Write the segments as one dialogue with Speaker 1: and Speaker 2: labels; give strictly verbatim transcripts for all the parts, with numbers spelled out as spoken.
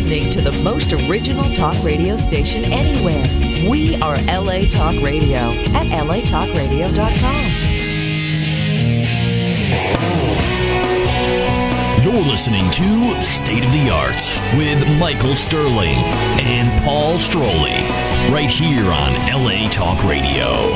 Speaker 1: listening to the most original talk radio station anywhere. We are L A Talk Radio at L A talk radio dot com.
Speaker 2: You're listening to State of the Arts with Michael Sterling and Paul Stroley, right here on L A Talk Radio.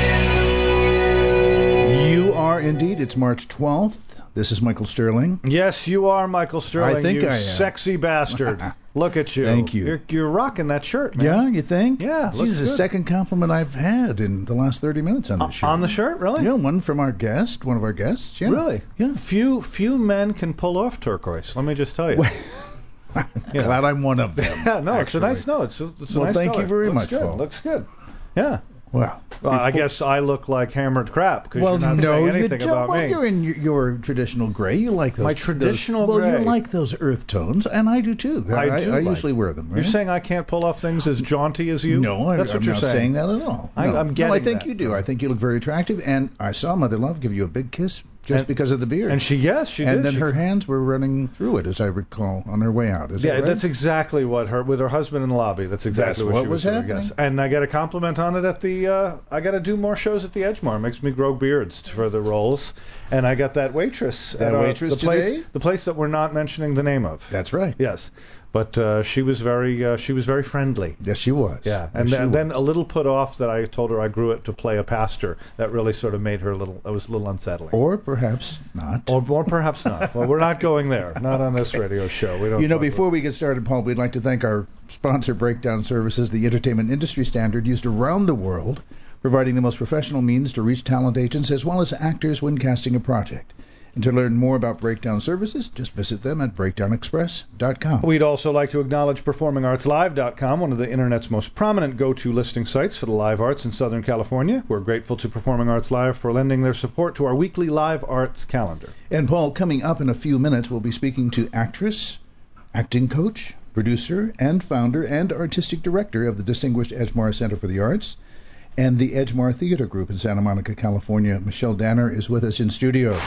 Speaker 3: You are indeed. It's March twelfth. This is Michael Sterling.
Speaker 4: Yes, you are Michael Sterling.
Speaker 3: I think
Speaker 4: you
Speaker 3: I am.
Speaker 4: Sexy bastard. Look at you.
Speaker 3: Thank you.
Speaker 4: You're, you're rocking that shirt, man.
Speaker 3: Yeah, you think?
Speaker 4: Yeah,
Speaker 3: This
Speaker 4: looks
Speaker 3: is the
Speaker 4: good.
Speaker 3: second compliment I've had in the last thirty minutes on
Speaker 4: Uh,
Speaker 3: this show.
Speaker 4: on the shirt, really?
Speaker 3: Yeah, one from our guest, one of our guests. Yeah.
Speaker 4: Really?
Speaker 3: Yeah.
Speaker 4: Few few men can pull off turquoise. Let me just tell you.
Speaker 3: I'm
Speaker 4: Yeah.
Speaker 3: glad I'm one of them.
Speaker 4: Yeah, no,
Speaker 3: actually.
Speaker 4: it's a nice no. It's a, it's a
Speaker 3: Well,
Speaker 4: nice
Speaker 3: thank
Speaker 4: color.
Speaker 3: you very
Speaker 4: Looks
Speaker 3: much,
Speaker 4: good.
Speaker 3: Paul.
Speaker 4: Looks good. Yeah.
Speaker 3: Well,
Speaker 4: Well, I guess I look like hammered crap because
Speaker 3: well,
Speaker 4: you're not
Speaker 3: no,
Speaker 4: saying
Speaker 3: you
Speaker 4: anything
Speaker 3: don't.
Speaker 4: about
Speaker 3: well,
Speaker 4: me.
Speaker 3: you're in your, your traditional gray. You like those.
Speaker 4: My traditional
Speaker 3: those, Well,
Speaker 4: gray.
Speaker 3: you like those earth tones, and I do too.
Speaker 4: I
Speaker 3: I,
Speaker 4: do
Speaker 3: I
Speaker 4: like-
Speaker 3: usually wear them. Right?
Speaker 4: You're saying I can't pull off things as jaunty as you?
Speaker 3: No, I,
Speaker 4: That's what
Speaker 3: I'm
Speaker 4: you're
Speaker 3: not
Speaker 4: saying.
Speaker 3: saying that at all.
Speaker 4: I-
Speaker 3: No.
Speaker 4: I'm
Speaker 3: No, I
Speaker 4: getting
Speaker 3: think
Speaker 4: that.
Speaker 3: you do. I think you look very attractive, and I saw Mother Love give you a big kiss just
Speaker 4: And-
Speaker 3: because of the beard.
Speaker 4: And she, yes, she
Speaker 3: and
Speaker 4: did.
Speaker 3: then
Speaker 4: She-
Speaker 3: her hands were running through it, as I recall, on her way out. Is
Speaker 4: Yeah,
Speaker 3: that right?
Speaker 4: that's exactly what her with her husband in the lobby. That's exactly
Speaker 3: That's
Speaker 4: what,
Speaker 3: what
Speaker 4: she
Speaker 3: was
Speaker 4: was, doing.
Speaker 3: happening.
Speaker 4: Yes. And I got a compliment on it at the. Uh, I got to do more shows at the Edgemar. It makes me grow beards for the roles. And I got that waitress.
Speaker 3: That
Speaker 4: at our-
Speaker 3: waitress
Speaker 4: the place,
Speaker 3: today?
Speaker 4: the place that we're not mentioning the name of.
Speaker 3: That's right.
Speaker 4: Yes, but uh, she was very uh, she was very friendly.
Speaker 3: Yes, she was.
Speaker 4: Yeah,
Speaker 3: Yes,
Speaker 4: and
Speaker 3: she
Speaker 4: then,
Speaker 3: was.
Speaker 4: then a little put off that I told her I grew it to play a pastor. That really sort of made her a little. It was a little unsettling.
Speaker 3: Or perhaps not.
Speaker 4: Or, or perhaps not. Well, we're not going there. Not on this radio show. We don't.
Speaker 3: You know,
Speaker 4: talk
Speaker 3: before we get started, Paul, we'd like to thank our sponsor, Breakdown Services, the entertainment industry standard used around the world, providing the most professional means to reach talent agents as well as actors when casting a project. And to learn more about Breakdown Services, just visit them at breakdown express dot com.
Speaker 4: We'd also like to acknowledge performing arts live dot com, one of the Internet's most prominent go-to listing sites for the live arts in Southern California. We're grateful to Performing Arts Live for lending their support to our weekly live arts calendar.
Speaker 3: And Paul, coming up in a few minutes, we'll be speaking to actress, acting coach, producer, and founder and artistic director of the distinguished Edgemar Center for the Arts and the Edgemar Theater Group in Santa Monica, California. Michelle Danner is with us in studio.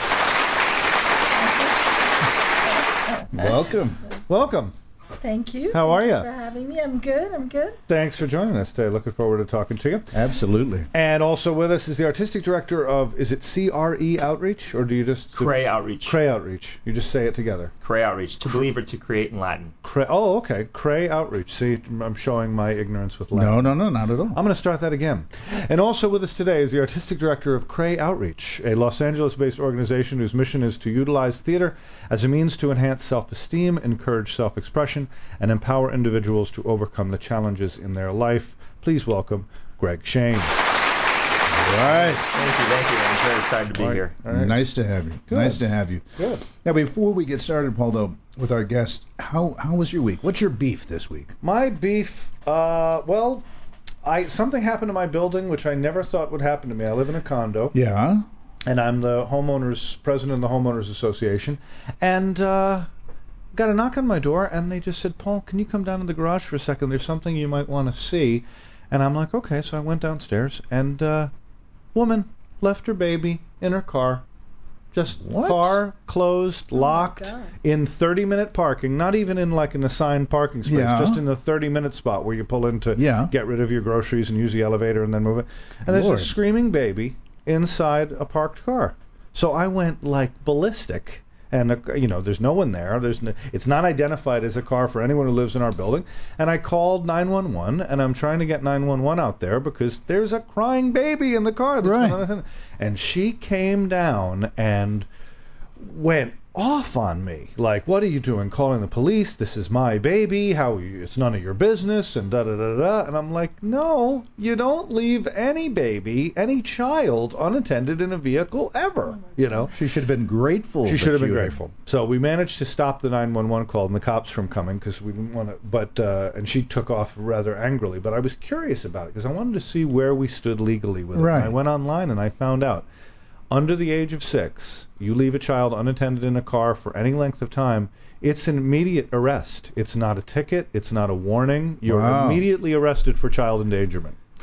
Speaker 3: Welcome.
Speaker 4: Welcome.
Speaker 5: Thank you.
Speaker 4: How are
Speaker 5: Thank
Speaker 4: ya?
Speaker 5: For having me, I'm good. I'm good.
Speaker 4: Thanks for joining us today. Looking forward to talking to you.
Speaker 3: Absolutely.
Speaker 4: And also with us is the artistic director of, is it C R E Outreach, or do you just...
Speaker 6: Cray Outreach.
Speaker 4: Cray Outreach. You just say it together.
Speaker 6: Cray Outreach. To believe or to create in Latin.
Speaker 4: Cray, oh, okay. Cray Outreach. See, I'm showing my ignorance with Latin.
Speaker 3: No, no, no, not at all.
Speaker 4: I'm going to start that again. And also with us today is the artistic director of Cray Outreach, a Los Angeles-based organization whose mission is to utilize theater as a means to enhance self-esteem, encourage self-expression, and empower individuals to overcome the challenges in their life. Please welcome Greg Shane.
Speaker 3: All right.
Speaker 6: Thank you, thank you. I'm very excited to be
Speaker 4: All right.
Speaker 6: here.
Speaker 4: All right.
Speaker 3: Nice to have you.
Speaker 4: Good.
Speaker 3: Nice to have you.
Speaker 4: Good.
Speaker 3: Now, before we get started, Paul, though, with our guest, how how was your week? What's your beef this week?
Speaker 4: My beef, uh, well, I something happened to my building which I never thought would happen to me. I live in a condo.
Speaker 3: Yeah.
Speaker 4: And I'm the homeowners president of the homeowners association, and uh, got a knock on my door, and they just said, Paul, can you come down to the garage for a second? There's something you might want to see. And I'm like, okay. So I went downstairs, and uh, woman left her baby in her car, just
Speaker 3: What?
Speaker 4: car closed,
Speaker 5: Oh my
Speaker 4: locked,
Speaker 5: God.
Speaker 4: in thirty minute parking, not even in like an assigned parking space,
Speaker 3: Yeah.
Speaker 4: just in the thirty minute spot where you pull in to
Speaker 3: Yeah.
Speaker 4: get rid of your groceries and use the elevator and then move it. And there's
Speaker 3: Lord.
Speaker 4: a screaming baby inside a parked car. So I went like ballistic. And uh, you know, there's no one there. There's no, it's not identified as a car for anyone who lives in our building. And I called nine one one, and I'm trying to get nine one one out there because there's a crying baby in the car. That's
Speaker 3: Right.
Speaker 4: going on. And she came down and went off on me. Like, what are you doing calling the police? This is my baby. How you, it's none of your business, and da da da da. And I'm like, no, you don't leave any baby, any child unattended in a vehicle ever. You know.
Speaker 3: She should have been grateful.
Speaker 4: She
Speaker 3: that
Speaker 4: should have been
Speaker 3: you had-
Speaker 4: grateful. So we managed to stop the nine one one call and the cops from coming because we didn't want to. But uh, and she took off rather angrily. But I was curious about it because I wanted to see where we stood legally with it.
Speaker 3: Right.
Speaker 4: And I went online and I found out under the age of six, you leave a child unattended in a car for any length of time, it's an immediate arrest. It's not a ticket. It's not a warning. You're
Speaker 3: Wow.
Speaker 4: immediately arrested for child endangerment.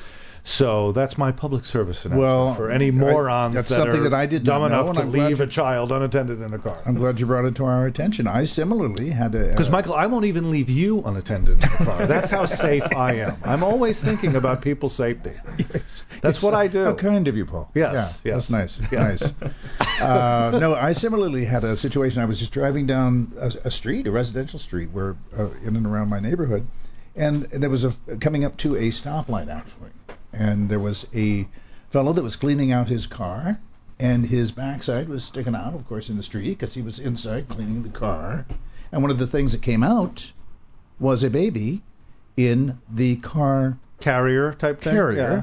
Speaker 4: So that's my public service announcement
Speaker 3: Well,
Speaker 4: for any
Speaker 3: I-
Speaker 4: morons
Speaker 3: that's
Speaker 4: that
Speaker 3: something
Speaker 4: are
Speaker 3: that I did
Speaker 4: dumb
Speaker 3: not know,
Speaker 4: enough
Speaker 3: and
Speaker 4: to
Speaker 3: I'm glad
Speaker 4: leave
Speaker 3: you-
Speaker 4: a child unattended in a car.
Speaker 3: I'm glad you brought it to our attention. I similarly had a...
Speaker 4: Because,
Speaker 3: uh,
Speaker 4: Michael, I won't even leave you unattended in the car. That's how safe I am. I'm always thinking about people's safety. That's
Speaker 3: it's
Speaker 4: what I do.
Speaker 3: How kind of you, Paul.
Speaker 4: Yes,
Speaker 3: Yeah,
Speaker 4: yes.
Speaker 3: That's nice.
Speaker 4: Yeah.
Speaker 3: Nice. Uh, no, I similarly had a situation. I was just driving down a, a street, a residential street, where uh, in and around my neighborhood, and there was a coming up to a stoplight actually, and there was a fellow that was cleaning out his car, and his backside was sticking out, of course, in the street because he was inside cleaning the car, and one of the things that came out was a baby in the car
Speaker 4: Carrier type thing?
Speaker 3: carrier,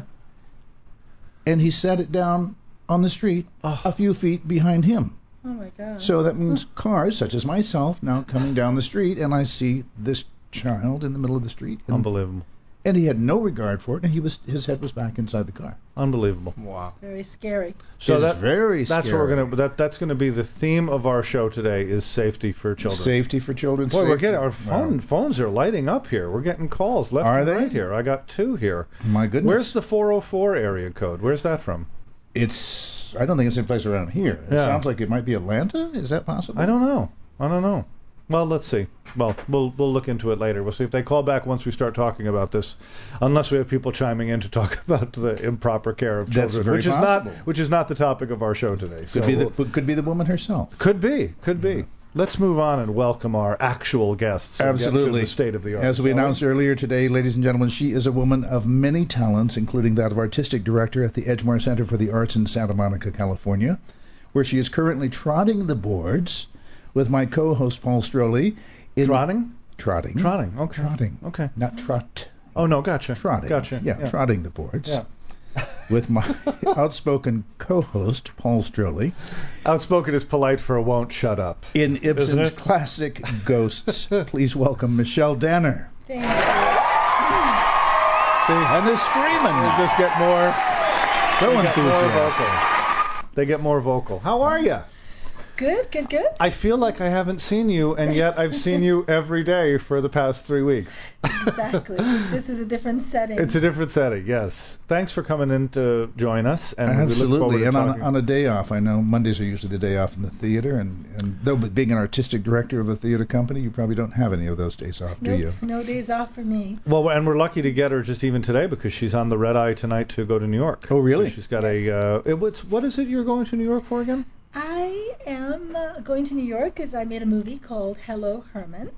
Speaker 3: and he set it down on the street
Speaker 4: Oh.
Speaker 3: a few feet behind him.
Speaker 5: Oh my God.
Speaker 3: So that means cars such as myself now coming down the street, and I see this child in the middle of the street,
Speaker 4: Yeah.
Speaker 3: and,
Speaker 4: Unbelievable.
Speaker 3: and he had no regard for it, and he was his head was back inside the car.
Speaker 4: Unbelievable.
Speaker 6: Wow.
Speaker 5: Very scary.
Speaker 4: So
Speaker 3: It is
Speaker 4: that,
Speaker 3: very
Speaker 4: that's what we're
Speaker 3: scary.
Speaker 4: gonna that that's gonna be the theme of our show today is safety for children.
Speaker 3: Safety for children.
Speaker 4: Boy, we're
Speaker 3: safety-
Speaker 4: getting our phone
Speaker 3: Wow.
Speaker 4: phones are lighting up here. We're getting calls left
Speaker 3: Are
Speaker 4: and
Speaker 3: they?
Speaker 4: right here. I got two here.
Speaker 3: My goodness.
Speaker 4: Where's the four oh four area code? Where's that from?
Speaker 3: It's. I don't think it's any place around here. It
Speaker 4: Yeah.
Speaker 3: sounds like it might be Atlanta. Is that possible?
Speaker 4: I don't know. I don't know. Well, let's see. Well, we'll we'll look into it later. We'll see if they call back once we start talking about this. Unless we have people chiming in to talk about the improper care of
Speaker 3: That's
Speaker 4: children,
Speaker 3: very
Speaker 4: which is
Speaker 3: possible.
Speaker 4: not which is not the topic of our show today.
Speaker 3: Could
Speaker 4: So
Speaker 3: be the
Speaker 4: we'll-
Speaker 3: could be the woman herself.
Speaker 4: could be could be. Let's move on and welcome our actual guests. and get to
Speaker 3: Absolutely.
Speaker 4: the state of the art.
Speaker 3: As we
Speaker 4: shall
Speaker 3: announced earlier today, ladies and gentlemen, she is a woman of many talents, including that of artistic director at the Edgemore Center for the Arts in Santa Monica, California, where she is currently trotting the boards with my co-host Paul Stroley. In
Speaker 4: Trotting?
Speaker 3: Trotting.
Speaker 4: Trotting. Okay.
Speaker 3: Trotting.
Speaker 4: Okay.
Speaker 3: Not trot.
Speaker 4: Oh no, gotcha.
Speaker 3: Trotting.
Speaker 4: Gotcha.
Speaker 3: Yeah, trotting the boards.
Speaker 4: Yeah.
Speaker 3: With my outspoken co-host Paul Stroley
Speaker 4: Outspoken is polite for a won't shut up.
Speaker 3: in
Speaker 4: Isn't
Speaker 3: Ibsen's
Speaker 4: it?
Speaker 3: classic Ghosts. Please welcome Michelle Danner.
Speaker 5: Thank you.
Speaker 3: And they're screaming.
Speaker 4: They just get more.
Speaker 3: So
Speaker 4: They get more
Speaker 3: enthusiastic.
Speaker 4: vocal. They get more vocal. How are you?
Speaker 5: Good, good, good.
Speaker 4: I feel like I haven't seen you, and yet I've seen you every day for the past three weeks.
Speaker 5: Exactly. This is a different setting.
Speaker 4: It's a different setting, yes. Thanks for coming in to join us, and we look
Speaker 3: Absolutely.
Speaker 4: forward to
Speaker 3: And on,
Speaker 4: talking.
Speaker 3: on a day off, I know Mondays are usually the day off in the theater, and, and though being an artistic director of a theater company, you probably don't have any of those days off, do
Speaker 5: Nope,
Speaker 3: you?
Speaker 5: No days off for me.
Speaker 4: Well, and we're lucky to get her just even today because she's on the red eye tonight to go to New York.
Speaker 3: Oh, really?
Speaker 4: She's got a. Uh, it, what's, what is it you're going to New York for again?
Speaker 5: I am uh, going to New York because I made a movie called Hello Herman,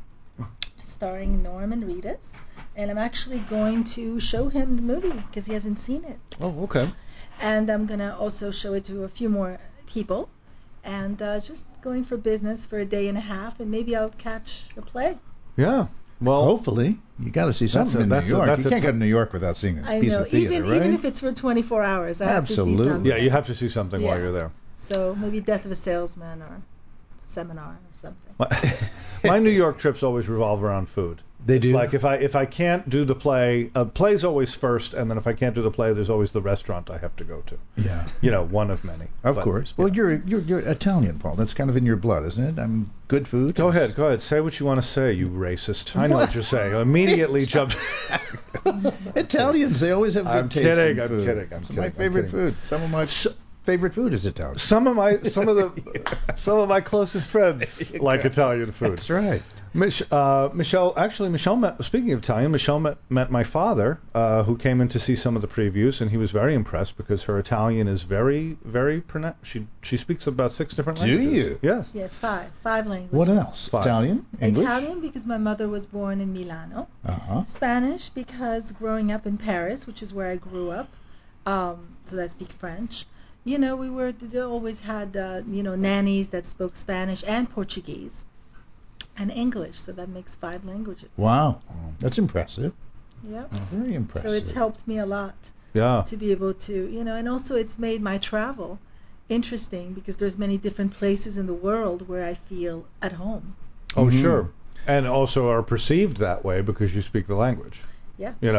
Speaker 5: starring Norman Reedus, and I'm actually going to show him the movie because he hasn't seen it.
Speaker 4: Oh, okay.
Speaker 5: And I'm going to also show it to a few more people, and uh, just going for business for a day and a half, and maybe I'll catch a play.
Speaker 4: Yeah. Well,
Speaker 3: Hopefully. You got to see something
Speaker 4: a-
Speaker 3: in New
Speaker 4: that's a-
Speaker 3: York.
Speaker 4: that's
Speaker 3: You
Speaker 4: a
Speaker 3: can't
Speaker 4: t-
Speaker 3: go to New York without seeing a
Speaker 5: I
Speaker 3: piece
Speaker 5: know,
Speaker 3: of theater,
Speaker 5: even
Speaker 3: right?
Speaker 5: even if it's for twenty-four hours, I have to see
Speaker 3: Absolutely.
Speaker 5: something.
Speaker 4: yeah, you have to see something while
Speaker 5: Yeah.
Speaker 4: you're there.
Speaker 5: So maybe Death of a Salesman or Seminar or something.
Speaker 4: My, my New York trips always revolve around food.
Speaker 3: They
Speaker 4: It's
Speaker 3: do?
Speaker 4: like if I if I can't do the play, uh, play's always first, and then if I can't do the play, there's always the restaurant I have to go to.
Speaker 3: Yeah.
Speaker 4: You know, one of many.
Speaker 3: Of
Speaker 4: But,
Speaker 3: course.
Speaker 4: yeah.
Speaker 3: Well, you're you're you're Italian, Paul. That's kind of in your blood, isn't it? I mean, good food.
Speaker 4: Go
Speaker 3: is-
Speaker 4: ahead, go ahead. Say what you want to say, you racist. I know what you're saying. Immediately jumped.
Speaker 3: Italians, they always have good
Speaker 4: I'm
Speaker 3: taste
Speaker 4: kidding,
Speaker 3: in
Speaker 4: I'm
Speaker 3: food.
Speaker 4: kidding, I'm
Speaker 3: It's
Speaker 4: kidding,
Speaker 3: my
Speaker 4: I'm
Speaker 3: favorite
Speaker 4: kidding.
Speaker 3: food. Some of my favorite food is Italian.
Speaker 4: Some of my some of the some of my closest friends like Italian food.
Speaker 3: That's right.
Speaker 4: Mich- uh, Michelle, actually, Michelle met, speaking of Italian, Michelle met, met my father, uh, who came in to see some of the previews, and he was very impressed because her Italian is very, very pronounced. She she speaks about six different
Speaker 3: Do
Speaker 4: languages.
Speaker 3: you?
Speaker 4: Yes.
Speaker 5: Yes, five. Five languages.
Speaker 3: What else?
Speaker 4: Fine.
Speaker 3: Italian? English?
Speaker 5: Italian because my mother was born in Milano.
Speaker 3: Uh-huh.
Speaker 5: Spanish because growing up in Paris, which is where I grew up, um, so I speak French. You know, we were they always had uh, you know nannies that spoke Spanish and Portuguese and English, so that makes five languages.
Speaker 3: Wow. That's impressive.
Speaker 5: Yep.
Speaker 3: Very impressive.
Speaker 5: So it's helped me a lot
Speaker 4: Yeah.
Speaker 5: to be able to, you know, and also it's made my travel interesting because there's many different places in the world where I feel at home.
Speaker 4: Oh,
Speaker 3: Mhm.
Speaker 4: sure. And also are perceived that way because you speak the language.
Speaker 5: Yeah.
Speaker 4: You know,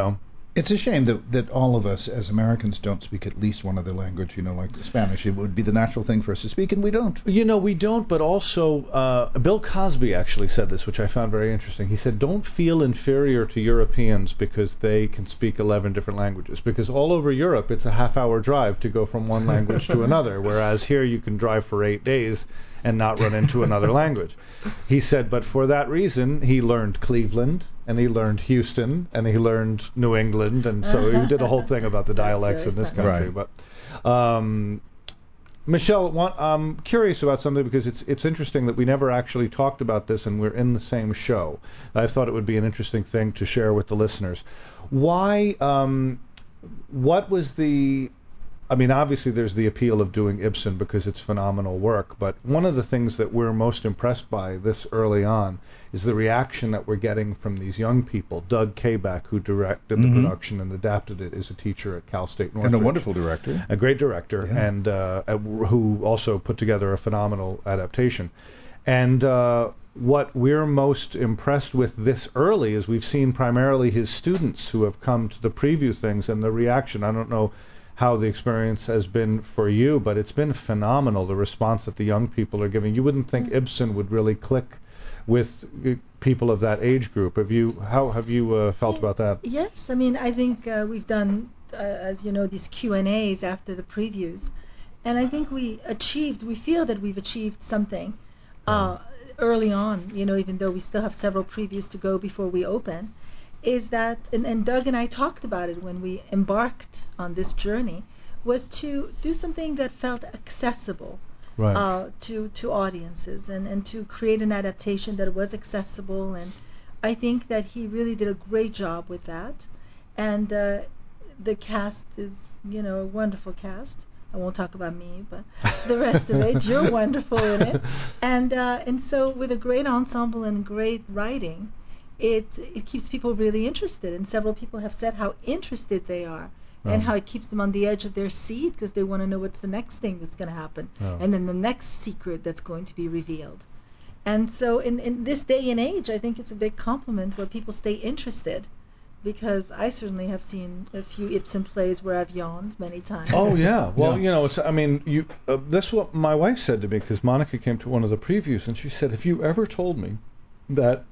Speaker 3: It's a shame that, that all of us as Americans don't speak at least one other language, you know, like Spanish. It would be the natural thing for us to speak, and we don't.
Speaker 4: You know, we don't, but also uh, Bill Cosby actually said this, which I found very interesting. He said, don't feel inferior to Europeans because they can speak eleven different languages, because all over Europe it's a half-hour drive to go from one language to another, whereas here you can drive for eight days and not run into another language. He said, but for that reason, he learned Cleveland, and he learned Houston, and he learned New England, and so he did a whole thing about the dialects in this
Speaker 5: funny.
Speaker 4: country.
Speaker 3: Right.
Speaker 4: But um, Michelle, one, I'm curious about something because it's it's interesting that we never actually talked about this, and we're in the same show. I thought it would be an interesting thing to share with the listeners. Why? Um, what was the I mean, obviously there's the appeal of doing Ibsen because it's phenomenal work, but one of the things that we're most impressed by this early on is the reaction that we're getting from these young people. Doug Kabak, who directed
Speaker 3: Mm-hmm.
Speaker 4: the production and adapted it, is a teacher at Cal State Northridge.
Speaker 3: And a wonderful director.
Speaker 4: A great director,
Speaker 3: Yeah.
Speaker 4: and uh, uh, who also put together a phenomenal adaptation. And uh, what we're most impressed with this early is we've seen primarily his students who have come to the preview things, and the reaction, I don't know how the experience has been for you, but it's been phenomenal, the response that the young people are giving. You wouldn't think Ibsen would really click with uh, people of that age group. Have you, how have you uh, felt about that?
Speaker 5: Yes, I mean, I think uh, we've done, uh, as you know, these Q and A's after the previews, and I think we achieved, we feel that we've achieved something uh, early on, you know, even though we still have several previews to go before we open, is that, and, and Doug and I talked about it when we embarked on this journey, was to do something that felt accessible
Speaker 4: Right.
Speaker 5: uh, to to audiences, and, and to create an adaptation that was accessible. And I think that he really did a great job with that. And uh, the cast is, you know, a wonderful cast. I won't talk about me, but the rest of it, you're wonderful in it. And uh, and so with a great ensemble and great writing, it it keeps people really interested. And several people have said how interested they are.
Speaker 4: Oh.
Speaker 5: And how it keeps them on the edge of their seat because they want to know what's the next thing that's going to happen,
Speaker 4: Oh.
Speaker 5: and then the next secret that's going to be revealed. And so in, in this day and age, I think it's a big compliment where people stay interested, because I certainly have seen a few Ibsen plays where I've yawned many times.
Speaker 4: Oh yeah. Well,
Speaker 3: Yeah.
Speaker 4: you know, it's. I mean, you. Uh, that's what my wife said to me, because Monica came to one of the previews and she said, "Have you ever told me that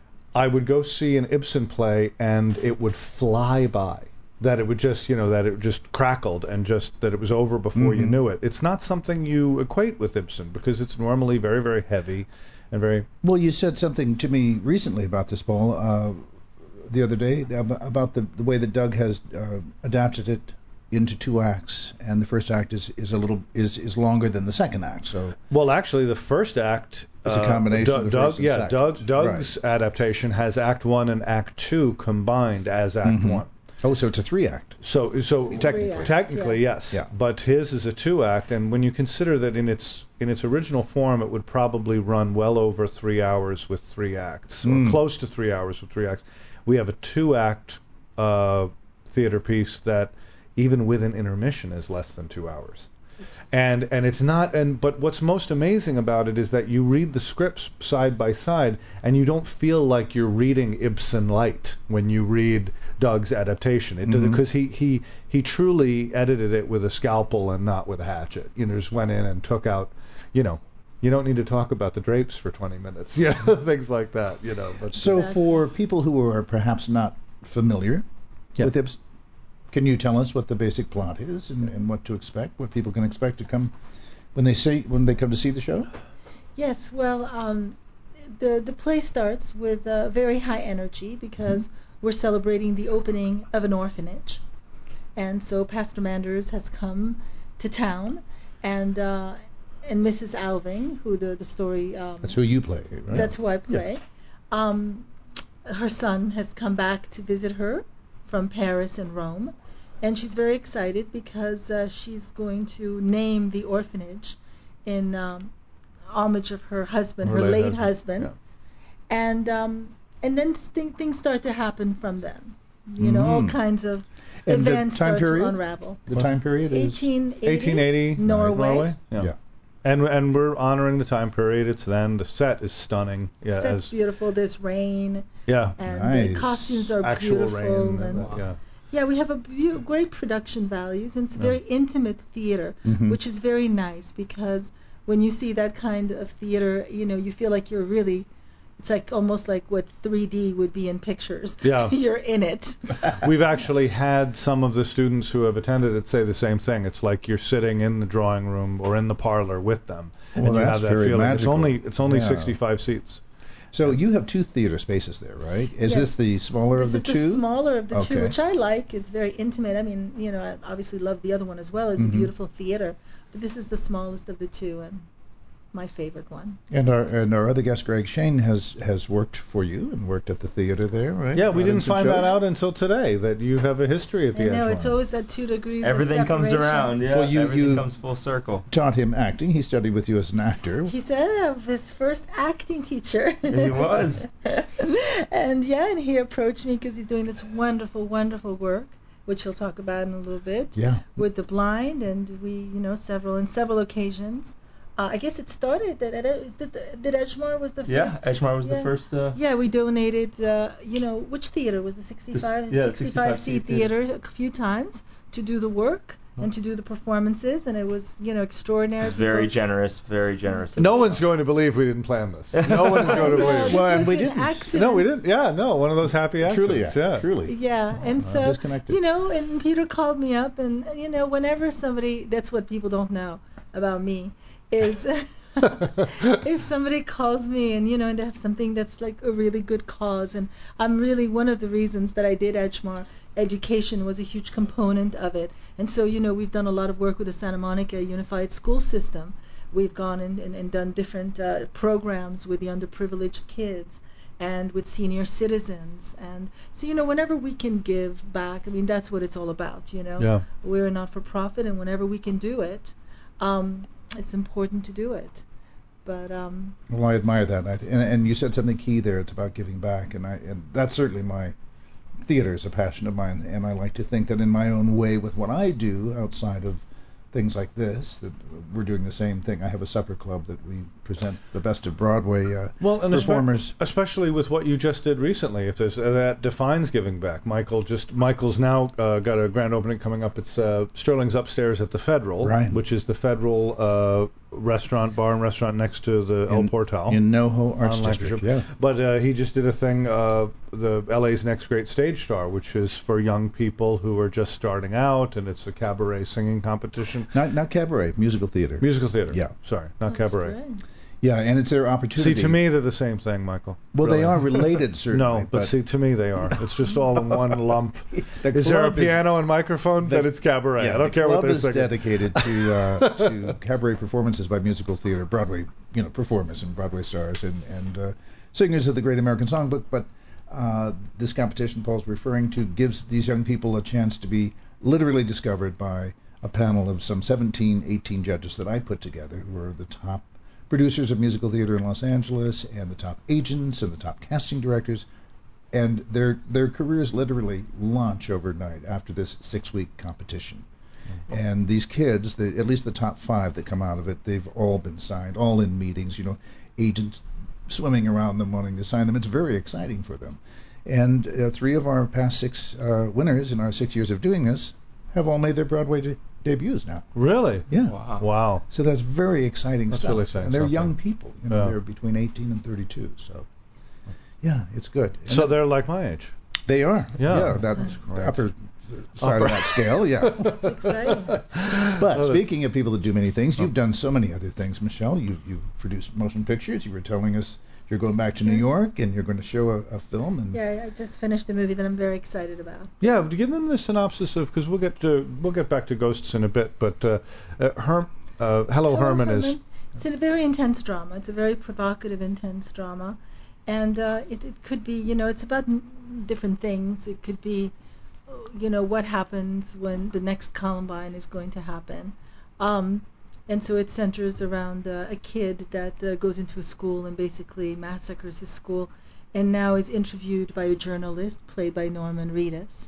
Speaker 4: I would go see an Ibsen play and it would fly by? That it would just, you know, that it just crackled and just that it was over before you
Speaker 3: Mhm.
Speaker 4: knew it." It's not something you equate with Ibsen because it's normally very, very heavy and very.
Speaker 3: Well, you said something to me recently about this, Paul, uh, the other day, ab- about the, the way that Doug has uh, adapted it into two acts, and the first act is, is a little is, is longer than the second act. So
Speaker 4: Well, actually, the first act
Speaker 3: It's a combination
Speaker 4: Doug,
Speaker 3: of the
Speaker 4: Doug,
Speaker 3: first and
Speaker 4: yeah,
Speaker 3: second.
Speaker 4: Doug, Doug's adaptation has Act One and Act Two combined as Act
Speaker 3: Mhm.
Speaker 4: One.
Speaker 3: oh, so it's a three act.
Speaker 4: So, so
Speaker 3: Technically.
Speaker 5: Three
Speaker 4: technically,
Speaker 5: acts,
Speaker 4: yes.
Speaker 3: Yeah.
Speaker 4: But his is a two-act, and when you consider that in its in its original form, it would probably run well over three hours with three acts, or
Speaker 3: Mm.
Speaker 4: close to three hours with three acts. We have a two-act uh, theater piece that, even with an intermission, is less than two hours. And and it's not and but what's most amazing about it is that you read the scripts side by side and you don't feel like you're reading Ibsen light when you read Doug's adaptation. It
Speaker 3: Mhm.
Speaker 4: because he, he he truly edited it with a scalpel and not with a hatchet. You know, just went in and took out, you know, you don't need to talk about the drapes for twenty minutes, you know, things like that, you know. But
Speaker 3: So
Speaker 5: Exactly.
Speaker 3: for people who are perhaps not familiar
Speaker 4: Yeah.
Speaker 3: with Ibsen, can you tell us what the basic plot is and, and what to expect, what people can expect to come when they see when they come to see the show?
Speaker 5: Yes, well, um, the the play starts with uh, very high energy because we're celebrating the opening of an orphanage, and so Pastor Manders has come to town, and uh, and Missus Alving, who the the story um,
Speaker 3: That's who you play, right?
Speaker 5: that's who I play. Um, her son has come back to visit her from Paris and Rome, and she's very excited because uh, she's going to name the orphanage in um, homage of her husband, her, late, husband.
Speaker 4: Yeah.
Speaker 5: And um, and then th- things start to happen from them. You know, all
Speaker 3: Mhm.
Speaker 5: kinds of
Speaker 3: And the
Speaker 5: events
Speaker 3: time
Speaker 5: start
Speaker 3: period?
Speaker 5: to unravel.
Speaker 3: The time period is
Speaker 5: eighteen eighty,
Speaker 4: eighteen eighty
Speaker 5: Norway.
Speaker 4: Yeah.
Speaker 3: Yeah.
Speaker 4: And and we're honoring the time period. It's then. The set is stunning. Yeah.
Speaker 5: Set's
Speaker 4: as,
Speaker 5: beautiful. There's rain,
Speaker 4: yeah.
Speaker 5: and
Speaker 3: Nice.
Speaker 5: the costumes are
Speaker 4: Actual
Speaker 5: beautiful.
Speaker 4: rain.
Speaker 5: and
Speaker 4: And, yeah.
Speaker 5: Yeah, we have a beau- great production values, and it's a very intimate theater,
Speaker 3: Mhm.
Speaker 5: which is very nice because when you see that kind of theater, you know, you feel like you're really, it's like almost like what three D would be in pictures.
Speaker 4: Yeah.
Speaker 5: You're in it.
Speaker 4: We've actually had some of the students who have attended it say the same thing. It's like you're sitting in the drawing room or in the parlor with them,
Speaker 3: Well,
Speaker 4: and you
Speaker 3: that's
Speaker 4: have that
Speaker 3: very
Speaker 4: feeling.
Speaker 3: magical.
Speaker 4: It's only it's only
Speaker 3: Yeah.
Speaker 4: sixty-five seats.
Speaker 3: So you have two theater spaces there, right? Is
Speaker 5: Yes.
Speaker 3: this the smaller
Speaker 5: This
Speaker 3: of the
Speaker 5: is
Speaker 3: two?
Speaker 5: the smaller of the two,
Speaker 3: Okay.
Speaker 5: which I like. It's very intimate. I mean, you know, I obviously love the other one as well. It's
Speaker 3: Mhm.
Speaker 5: a beautiful theater, but this is the smallest of the two and my favorite one.
Speaker 3: And our and our other guest, Greg Shane, has has worked for you and worked at the theater there, right?
Speaker 4: Yeah, we
Speaker 3: Running
Speaker 4: didn't
Speaker 3: some
Speaker 4: find that
Speaker 3: shows?
Speaker 4: out until today that you have a history at the
Speaker 5: I know,
Speaker 4: Edgemont.
Speaker 5: it's always that two degrees
Speaker 6: Everything
Speaker 5: of
Speaker 6: comes
Speaker 5: separation.
Speaker 6: around. Yeah,
Speaker 3: Well, you-
Speaker 6: everything
Speaker 3: you-
Speaker 6: comes full circle.
Speaker 3: Taught him acting. He studied with you as an actor.
Speaker 5: He's uh, his first acting teacher.
Speaker 6: He was.
Speaker 5: And yeah, and he approached me because he's doing this wonderful, wonderful work, which he'll talk about in a little bit,
Speaker 3: Yeah.
Speaker 5: with the blind, and we, you know, several in several occasions. Uh, I guess it started that at is that the, that Edgemont was the first.
Speaker 6: Yeah, Edgemont was
Speaker 5: yeah.
Speaker 6: the first. Uh,
Speaker 5: Yeah, we donated, uh, you know, which theater was the sixty-five,
Speaker 6: yeah, the
Speaker 5: sixty-five
Speaker 6: sixty-five
Speaker 5: seat
Speaker 6: seat theater.
Speaker 5: theater a few times to do the work and to do the performances, and it was, you know, extraordinary.
Speaker 6: It's very
Speaker 5: People-
Speaker 6: generous, very generous.
Speaker 4: No one's going to believe we didn't plan this. No one is going to
Speaker 5: No,
Speaker 4: believe.
Speaker 5: this
Speaker 3: Well, and
Speaker 5: was
Speaker 3: we
Speaker 5: an
Speaker 3: didn't.
Speaker 5: accident.
Speaker 4: No, we didn't. Yeah, no, one of those happy
Speaker 3: Truly,
Speaker 4: accidents. Yeah,
Speaker 3: truly.
Speaker 5: Yeah, and so
Speaker 3: disconnected.
Speaker 5: you know, and Peter called me up, and you know, whenever somebody, that's what people don't know about me, is if somebody calls me and you know, and they have something that's like a really good cause, and I'm really one of the reasons that I did Edgemont. Education was a huge component of it, and so you know, we've done a lot of work with the Santa Monica Unified School System. We've gone in and, and done different uh, programs with the underprivileged kids and with senior citizens, and so you know, whenever we can give back, I mean, that's what it's all about, you know.
Speaker 4: Yeah.
Speaker 5: We're a not-for-profit, and whenever we can do it, um, it's important to do it. But um,
Speaker 3: Well, I admire that. I th- and, and you said something key there. It's about giving back, and I and that's certainly my theater is a passion of mine, and I like to think that in my own way with what I do outside of things like this, that we're doing the same thing. I have a supper club that we present the best of Broadway uh,
Speaker 4: Well, and
Speaker 3: performers.
Speaker 4: espe- especially with what you just did recently, if there's uh, that defines giving back. Michael just Michael's now uh, got a grand opening coming up. It's uh, Sterling's upstairs at the Federal,
Speaker 3: Right.
Speaker 4: which is the Federal uh, restaurant, bar and restaurant next to the El
Speaker 3: in,
Speaker 4: Portal
Speaker 3: in NoHo Arts
Speaker 4: on
Speaker 3: District.
Speaker 4: Lancashire.
Speaker 3: Yeah.
Speaker 4: But uh, he just did a thing, uh, the L A's Next Great Stage Star, which is for young people who are just starting out, and it's a cabaret singing competition.
Speaker 3: Not not cabaret, musical theater.
Speaker 4: Musical theater.
Speaker 3: Yeah.
Speaker 4: Sorry, not
Speaker 5: that's
Speaker 4: cabaret.
Speaker 5: great.
Speaker 3: Yeah, and it's their opportunity.
Speaker 4: See, to me, they're the same thing, Michael.
Speaker 3: well, they
Speaker 4: Really.
Speaker 3: are related, certainly.
Speaker 4: No, but, see, to me they are. It's just all in one lump.
Speaker 3: the
Speaker 4: Is there a
Speaker 3: club is-
Speaker 4: piano and microphone?
Speaker 3: the-
Speaker 4: then it's cabaret.
Speaker 3: Yeah,
Speaker 4: I don't
Speaker 3: the
Speaker 4: care what
Speaker 3: club
Speaker 4: they're
Speaker 3: is
Speaker 4: singing.
Speaker 3: dedicated to uh, to cabaret performances by musical theater, Broadway, you know, performers and Broadway stars and and uh, singers of the Great American Songbook. But uh, this competition Paul's referring to gives these young people a chance to be literally discovered by a panel of some seventeen, eighteen judges that I put together, who are the top producers of musical theater in Los Angeles and the top agents and the top casting directors. And their their careers literally launch overnight after this six-week competition. And these kids, the, at least the top five that come out of it, they've all been signed, all in meetings, you know, agents swimming around them wanting to sign them. It's very exciting for them. And uh, three of our past six uh, winners in our six years of doing this have all made their Broadway de- debuts now.
Speaker 4: Really?
Speaker 3: Yeah.
Speaker 6: Wow.
Speaker 4: Wow.
Speaker 3: So that's very exciting
Speaker 4: That's
Speaker 3: stuff.
Speaker 4: really saying
Speaker 3: and they're
Speaker 4: something.
Speaker 3: young people. You know,
Speaker 4: Yeah.
Speaker 3: they're between eighteen and thirty-two. So, yeah, it's good. And
Speaker 4: So they're like my age.
Speaker 3: they are.
Speaker 4: Yeah.
Speaker 3: Yeah, that's
Speaker 4: great.
Speaker 3: the upper side
Speaker 4: Upper.
Speaker 3: of that scale. Yeah.
Speaker 5: Exciting.
Speaker 3: But
Speaker 4: Love it.
Speaker 3: speaking of people that do many things, you've done so many other things, Michelle. You you've produced motion pictures. You were telling us you're going back to New York and you're going to show a, a film. And
Speaker 5: Yeah, I just finished a movie that I'm very excited about.
Speaker 4: Yeah, but give them the synopsis of because we'll get to we'll get back to ghosts in a bit. But uh, uh, Herm, uh, Hello, Herman is
Speaker 5: It's a very intense drama. It's a very provocative, intense drama, and uh, it, it could be, you know, it's about n- different things. It could be, you know, what happens when the next Columbine is going to happen, um, and so it centers around uh, a kid that uh, goes into a school and basically massacres his school, and now is interviewed by a journalist played by Norman Reedus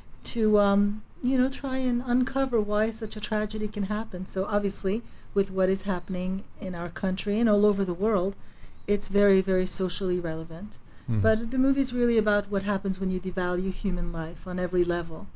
Speaker 5: to, um, you know, try and uncover why such a tragedy can happen. So obviously, with what is happening in our country and all over the world, it's very, very socially relevant.
Speaker 4: Mhm.
Speaker 5: But the movie is really about what happens when you devalue human life on every level.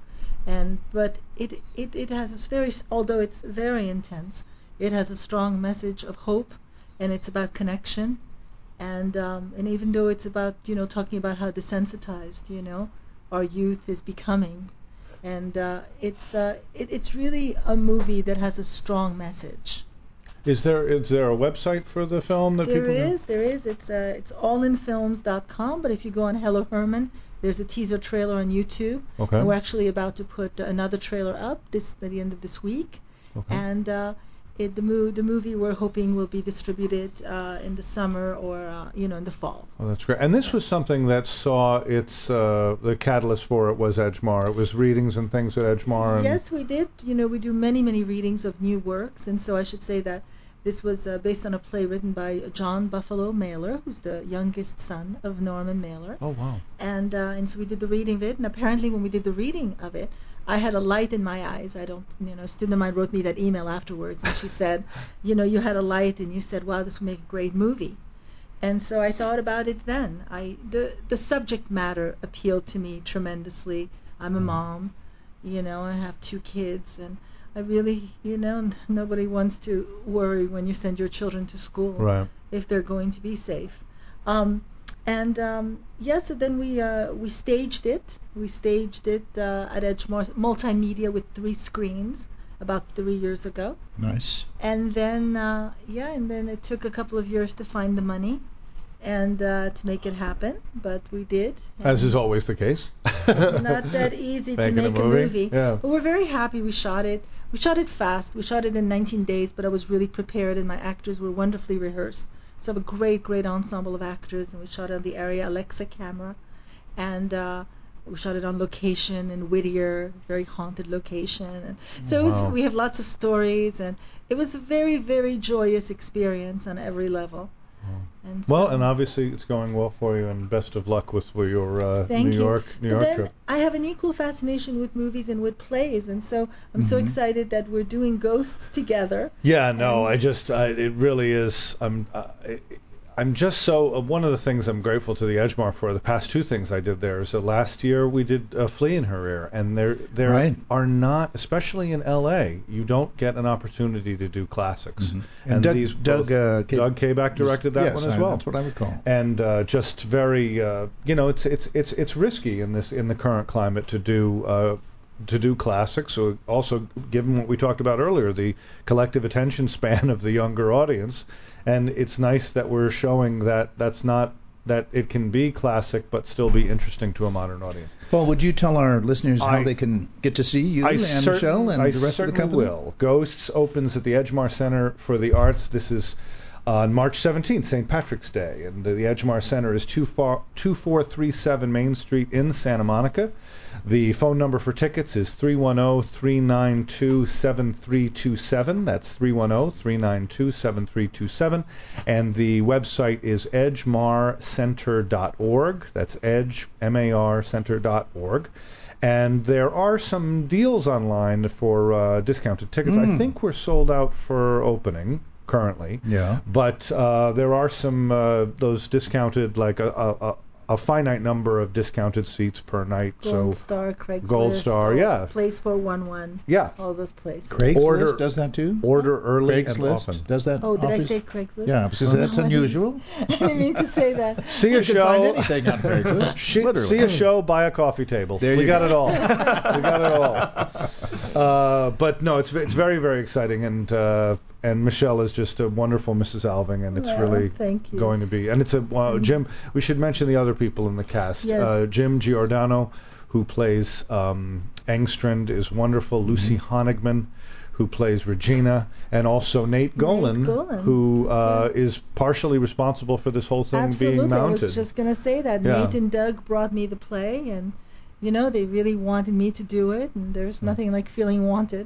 Speaker 5: And but it it it has this very, although it's very intense, it has a strong message of hope, and it's about connection, and um, and even though it's about, you know, talking about how desensitized, you know, our youth is becoming, and uh, it's uh, it, it's really a movie that has a strong message.
Speaker 4: Is there is there a website for the film that
Speaker 5: There
Speaker 4: people can?
Speaker 5: is, there is. It's uh, it's all in films dot com. But if you go on Hello Herman, there's a teaser trailer on YouTube.
Speaker 4: Okay.
Speaker 5: And we're actually about to put another trailer up this at the end of this week.
Speaker 4: Okay.
Speaker 5: And uh, it, the, mo- the movie we're hoping will be distributed uh, in the summer or uh, you know in the fall.
Speaker 4: Oh, that's great. And this was something that saw its uh, the catalyst for it was Edgemar. It was readings and things at Edgemar. And
Speaker 5: Yes, we did. You know, we do many many readings of new works, and so I should say that this was uh, based on a play written by John Buffalo Mailer, who's the youngest son of Norman Mailer.
Speaker 4: Oh wow.
Speaker 5: And uh, and so we did the reading of it, and apparently when we did the reading of it, I had a light in my eyes. I don't, you know, a student of mine wrote me that email afterwards, and she said, you know, you had a light, and you said, wow, this would make a great movie. And so I thought about it then. I the the subject matter appealed to me tremendously. I'm a mom, you know, I have two kids, and I really, you know, n- nobody wants to worry when you send your children to school
Speaker 4: Right.
Speaker 5: if they're going to be safe. Um, and um, yeah, so then we uh, we staged it. We staged it uh, at Edgemar Multimedia with three screens about three years ago.
Speaker 3: Nice.
Speaker 5: And then uh, yeah, and then it took a couple of years to find the money and uh, to make it happen, but we did.
Speaker 4: As
Speaker 5: And
Speaker 4: is always the case.
Speaker 5: not that easy to
Speaker 4: Making
Speaker 5: make
Speaker 4: a
Speaker 5: a
Speaker 4: movie?
Speaker 5: movie.
Speaker 4: Yeah.
Speaker 5: But we're very happy we shot it. We shot it fast. We shot it in nineteen days, but I was really prepared, and my actors were wonderfully rehearsed. So I have a great, great ensemble of actors, and we shot it on the Area Alexa camera, and uh, we shot it on location in Whittier, very haunted location. And so it was,
Speaker 4: Wow.
Speaker 5: we have lots of stories, and it was a very, very joyous experience on every level. And
Speaker 4: Well,
Speaker 5: so-
Speaker 4: and obviously it's going well for you, and best of luck with your uh,
Speaker 5: Thank
Speaker 4: New
Speaker 5: you.
Speaker 4: York New
Speaker 5: But
Speaker 4: York
Speaker 5: then
Speaker 4: trip.
Speaker 5: I have an equal fascination with movies and with plays, and so I'm so
Speaker 3: Mhm.
Speaker 5: excited that we're doing Ghosts together.
Speaker 4: Yeah, no,
Speaker 5: And-
Speaker 4: I just, I, it really is. I'm, uh, I, I'm just so. Uh, one of the things I'm grateful to the Edgemar for, the past two things I did there, is that last year we did uh, Flea in Her Ear, and there, there
Speaker 3: Right.
Speaker 4: are not, especially in L A, you don't get an opportunity to do classics.
Speaker 3: Mhm. And Doug-
Speaker 4: these
Speaker 3: Doug,
Speaker 4: both-
Speaker 3: uh, K-
Speaker 4: Doug Kabak directed that
Speaker 3: yes,
Speaker 4: one as
Speaker 3: I-
Speaker 4: well.
Speaker 3: that's what I recall.
Speaker 4: And uh, just very, uh, you know, it's it's it's it's risky in this in the current climate to do uh, to do classics. So also, given what we talked about earlier, the collective attention span of the younger audience, and it's nice that we're showing that that's not that it can be classic but still be interesting to a modern audience.
Speaker 3: Well, would you tell our listeners how
Speaker 4: I-
Speaker 3: they can get to see you
Speaker 4: I
Speaker 3: and
Speaker 4: certain-
Speaker 3: Michelle and
Speaker 4: I
Speaker 3: the rest of the
Speaker 4: certainly
Speaker 3: company?
Speaker 4: will. Ghosts opens at the Edgemar Center for the Arts. This is on March seventeenth, Saint Patrick's Day, and the, the Edgemar Center is two four three seven Main Street in Santa Monica. The phone number for tickets is three one zero, three nine two, seven three two seven. That's three one zero, three nine two, seven three two seven. And the website is edgemar center dot org. That's edge, M A R, center dot org. And there are some deals online for uh, discounted tickets. I
Speaker 3: Mm.
Speaker 4: think we're sold out for opening currently.
Speaker 3: Yeah.
Speaker 4: But uh, there are some uh, those discounted, like a, a, a a finite number of discounted seats per night.
Speaker 5: Gold
Speaker 4: so
Speaker 5: Star, Craigslist,
Speaker 4: Gold Star,
Speaker 5: all-
Speaker 4: yeah.
Speaker 5: Place four one one,
Speaker 4: yeah,
Speaker 5: all those places.
Speaker 3: Craigslist
Speaker 4: Order-
Speaker 3: does that too?
Speaker 4: order early and
Speaker 3: Craigslist
Speaker 4: often.
Speaker 3: does that?
Speaker 5: Oh, did I
Speaker 3: office?
Speaker 5: say Craigslist?
Speaker 3: Yeah, because
Speaker 5: Oh,
Speaker 3: that's
Speaker 5: no, I
Speaker 3: unusual.
Speaker 5: didn't- I didn't mean to say that.
Speaker 4: See
Speaker 3: You
Speaker 4: a
Speaker 3: can find
Speaker 4: show.
Speaker 3: anything on Craigslist.
Speaker 4: Shi-
Speaker 3: Literally.
Speaker 4: see a show, buy a coffee table.
Speaker 3: There
Speaker 4: we
Speaker 3: you
Speaker 4: got
Speaker 3: go.
Speaker 4: it all. we got it all. Uh, but no, it's it's very very exciting, and uh, and Michelle is just a wonderful Missus Alving, and it's
Speaker 5: Well,
Speaker 4: really
Speaker 5: thank you.
Speaker 4: going to be. And it's a uh, Jim. We should mention the other people in the cast.
Speaker 5: Yes.
Speaker 4: Uh, Jim Giordano, who plays um, Engstrand, is wonderful. Lucy Honigman, who plays Regina, and also Nate Golan,
Speaker 5: Golan.
Speaker 4: who uh, is partially responsible for this whole thing
Speaker 5: Absolutely.
Speaker 4: being mounted.
Speaker 5: I was just going to say that.
Speaker 4: Yeah.
Speaker 5: Nate and Doug brought me the play, and, you know, they really wanted me to do it, and there's nothing like feeling wanted.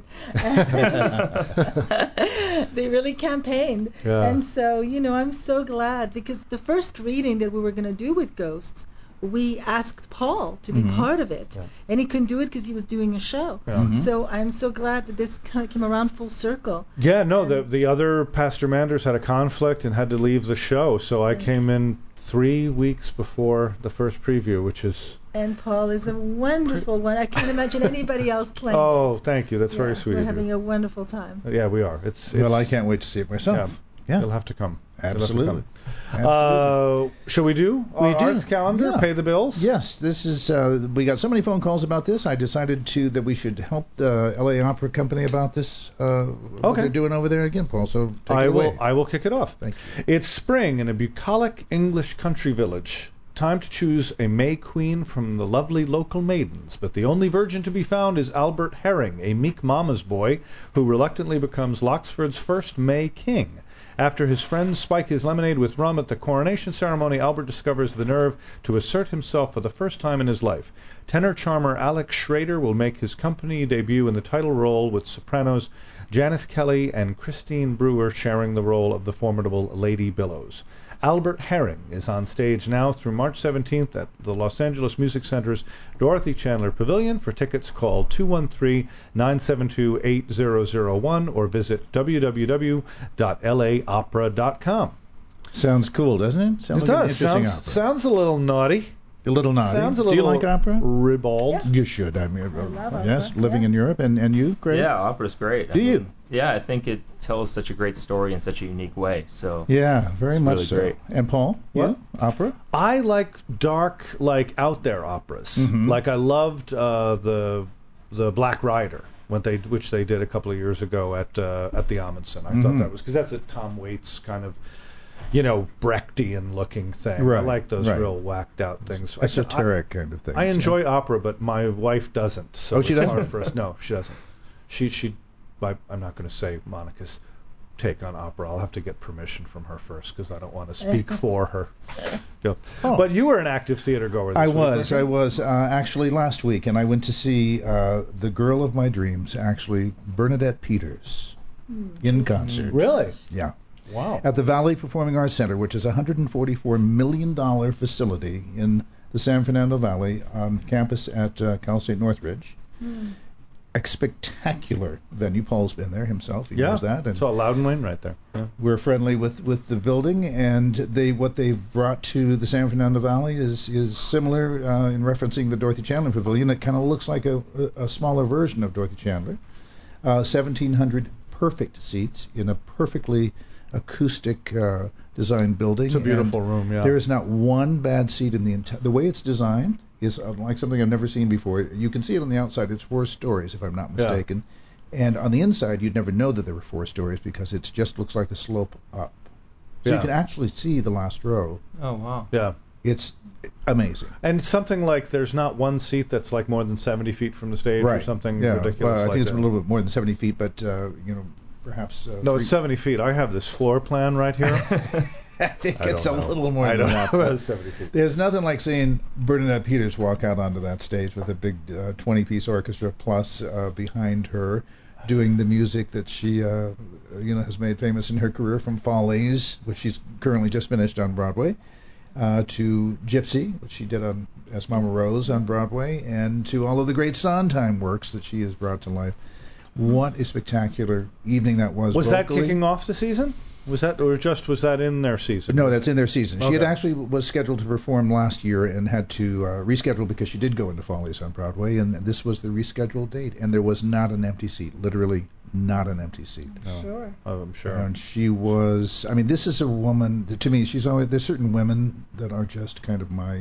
Speaker 5: They really campaigned.
Speaker 4: Yeah.
Speaker 5: And so, you know, I'm so glad, because the first reading that we were going to do with Ghosts, we asked Paul to be
Speaker 3: Mhm.
Speaker 5: part of it,
Speaker 4: Yeah.
Speaker 5: and he couldn't do it because he was doing a show.
Speaker 4: Yeah.
Speaker 3: Mhm.
Speaker 5: So I'm so glad that this kind of came around full circle.
Speaker 4: Yeah, no, the
Speaker 5: And-
Speaker 4: the other Pastor Manders had a conflict and had to leave the show, so I
Speaker 5: Right.
Speaker 4: came in three weeks before the first preview, which is
Speaker 5: And Paul is a wonderful one. I can't imagine anybody else playing.
Speaker 4: Oh,
Speaker 5: it.
Speaker 4: thank you. That's
Speaker 5: Yeah,
Speaker 4: very sweet
Speaker 5: We're
Speaker 4: of
Speaker 5: having
Speaker 4: you.
Speaker 5: a wonderful time.
Speaker 4: Yeah, we are. It's, it's
Speaker 3: Well, I can't wait to see it myself.
Speaker 4: Yeah.
Speaker 3: Yeah,
Speaker 4: You'll have to come. You'll have to
Speaker 3: absolutely.
Speaker 4: come.
Speaker 3: Absolutely.
Speaker 4: Uh, shall we do our
Speaker 3: We do.
Speaker 4: arts calendar?
Speaker 3: Yeah.
Speaker 4: Pay the bills?
Speaker 3: Yes, this is. Uh, we got so many phone calls about this. I decided to that we should help the L A Opera Company about this. Uh, What
Speaker 4: Okay.
Speaker 3: they're doing over there again, Paul. So take
Speaker 4: I
Speaker 3: it away.
Speaker 4: will. I will kick it off.
Speaker 3: Thank
Speaker 4: It's spring in a bucolic English country village. Time to choose a May Queen from the lovely local maidens, but the only virgin to be found is Albert Herring, a meek mama's boy who reluctantly becomes Loxford's first May King. After his friends spike his lemonade with rum at the coronation ceremony, Albert discovers the nerve to assert himself for the first time in his life. Tenor charmer Alex Schrader will make his company debut in the title role, with sopranos Janice Kelly and Christine Brewer sharing the role of the formidable Lady Billows. Albert Herring is on stage now through March seventeenth at the Los Angeles Music Center's Dorothy Chandler Pavilion. For tickets, call two one three, nine seven two, eight zero zero one or visit w w w dot l a opera dot com.
Speaker 3: Sounds cool, doesn't it? Sounds
Speaker 4: It
Speaker 3: like an
Speaker 4: does.
Speaker 3: interesting
Speaker 4: Sounds,
Speaker 3: opera.
Speaker 4: sounds a little naughty.
Speaker 3: A little naughty.
Speaker 4: Sounds a
Speaker 3: Do
Speaker 4: little
Speaker 3: you like opera?
Speaker 4: ribald.
Speaker 5: Yeah.
Speaker 3: You should. I mean, uh,
Speaker 5: love opera,
Speaker 3: yes, living
Speaker 5: yeah.
Speaker 3: in Europe, and and you, Greg?
Speaker 6: Yeah, opera's great. I
Speaker 3: Do you?
Speaker 6: mean, Yeah, I think it tells such a great story in such a unique way. So
Speaker 3: Yeah, very
Speaker 6: It's
Speaker 3: much
Speaker 6: really
Speaker 3: so.
Speaker 6: great.
Speaker 3: And Paul,
Speaker 4: What?
Speaker 3: you? Opera?
Speaker 4: I like dark, like out there operas.
Speaker 3: Mhm.
Speaker 4: Like I loved uh, the the Black Rider, when they which they did a couple of years ago at uh, at the Amundsen. I thought
Speaker 3: Mhm.
Speaker 4: that was because that's a Tom Waits kind of, you know, Brechtian looking thing. I
Speaker 3: Right,
Speaker 4: like those
Speaker 3: right.
Speaker 4: real whacked out things. I-
Speaker 3: Esoteric kind of thing.
Speaker 4: I, I enjoy opera, but my wife doesn't. So
Speaker 3: Oh, she
Speaker 4: it's
Speaker 3: doesn't?
Speaker 4: hard for us. No, she doesn't. She she. I, I'm not going to say Monica's take on opera. I'll have to get permission from her first because I don't want to speak for her. Yeah.
Speaker 3: Oh.
Speaker 4: But you were an active theater goer. This
Speaker 3: I
Speaker 4: week,
Speaker 3: was. I
Speaker 4: weren't you?
Speaker 3: was uh, actually last week, and I went to see uh, the girl of my dreams, actually, Bernadette Peters, in concert.
Speaker 4: Really?
Speaker 3: Yeah.
Speaker 4: Wow.
Speaker 3: At the Valley Performing Arts Center, which is a one hundred forty-four million dollars facility in the San Fernando Valley on campus at uh, Cal State Northridge. A spectacular venue. Paul's been there himself. He
Speaker 4: Yeah.
Speaker 3: knows that. And
Speaker 4: Saw Loudon Wayne right there. Yeah.
Speaker 3: we're friendly with, with the building, and they what they've brought to the San Fernando Valley is is similar uh, in referencing the Dorothy Chandler Pavilion. It kind of looks like a, a, a smaller version of Dorothy Chandler. Uh, seventeen hundred perfect seats in a perfectly acoustic uh, designed building.
Speaker 4: It's a beautiful
Speaker 3: and
Speaker 4: room. Yeah.
Speaker 3: There is not one bad seat in the entire. The way it's designed is uh, like something I've never seen before. You can see it on the outside. It's four stories, if I'm not
Speaker 4: Yeah.
Speaker 3: mistaken. And on the inside, you'd never know that there were four stories because it just looks like a slope up. So
Speaker 4: Yeah.
Speaker 3: you can actually see the last row.
Speaker 6: Oh wow.
Speaker 4: Yeah.
Speaker 3: It's amazing.
Speaker 4: And something like there's not one seat that's like more than seventy feet from the stage or something
Speaker 3: yeah.
Speaker 4: ridiculous
Speaker 3: Well, I
Speaker 4: like
Speaker 3: think it's
Speaker 4: that.
Speaker 3: a little bit more than seventy feet, but uh, you know, perhaps. Uh,
Speaker 4: No,
Speaker 3: three-
Speaker 4: it's seventy feet. I have this floor plan right here.
Speaker 3: I think
Speaker 4: I
Speaker 3: it's a
Speaker 4: don't know.
Speaker 3: little more
Speaker 4: I
Speaker 3: than
Speaker 4: don't
Speaker 3: that.
Speaker 4: know.
Speaker 3: but
Speaker 4: It's seventy feet.
Speaker 3: There's nothing like seeing Bernadette Peters walk out onto that stage with a big uh, twenty-piece orchestra plus uh, behind her, doing the music that she, uh, you know, has made famous in her career, from Follies, which she's currently just finished on Broadway, uh, to Gypsy, which she did on as Mama Rose on Broadway, and to all of the great Sondheim works that she has brought to life. What a spectacular evening that was.
Speaker 4: Was that
Speaker 3: vocally.
Speaker 4: kicking off the season? Was that, or just was that in their season?
Speaker 3: No, that's in their season. She had
Speaker 4: Okay.
Speaker 3: actually was scheduled to perform last year and had to uh, reschedule because she did go into Follies on Broadway, and this was the rescheduled date. And there was not an empty seat, literally not an empty seat.
Speaker 5: Sure.
Speaker 4: Oh, I'm sure.
Speaker 3: And she was, I mean, this is a woman, to me, she's always, there's certain women that are just kind of my,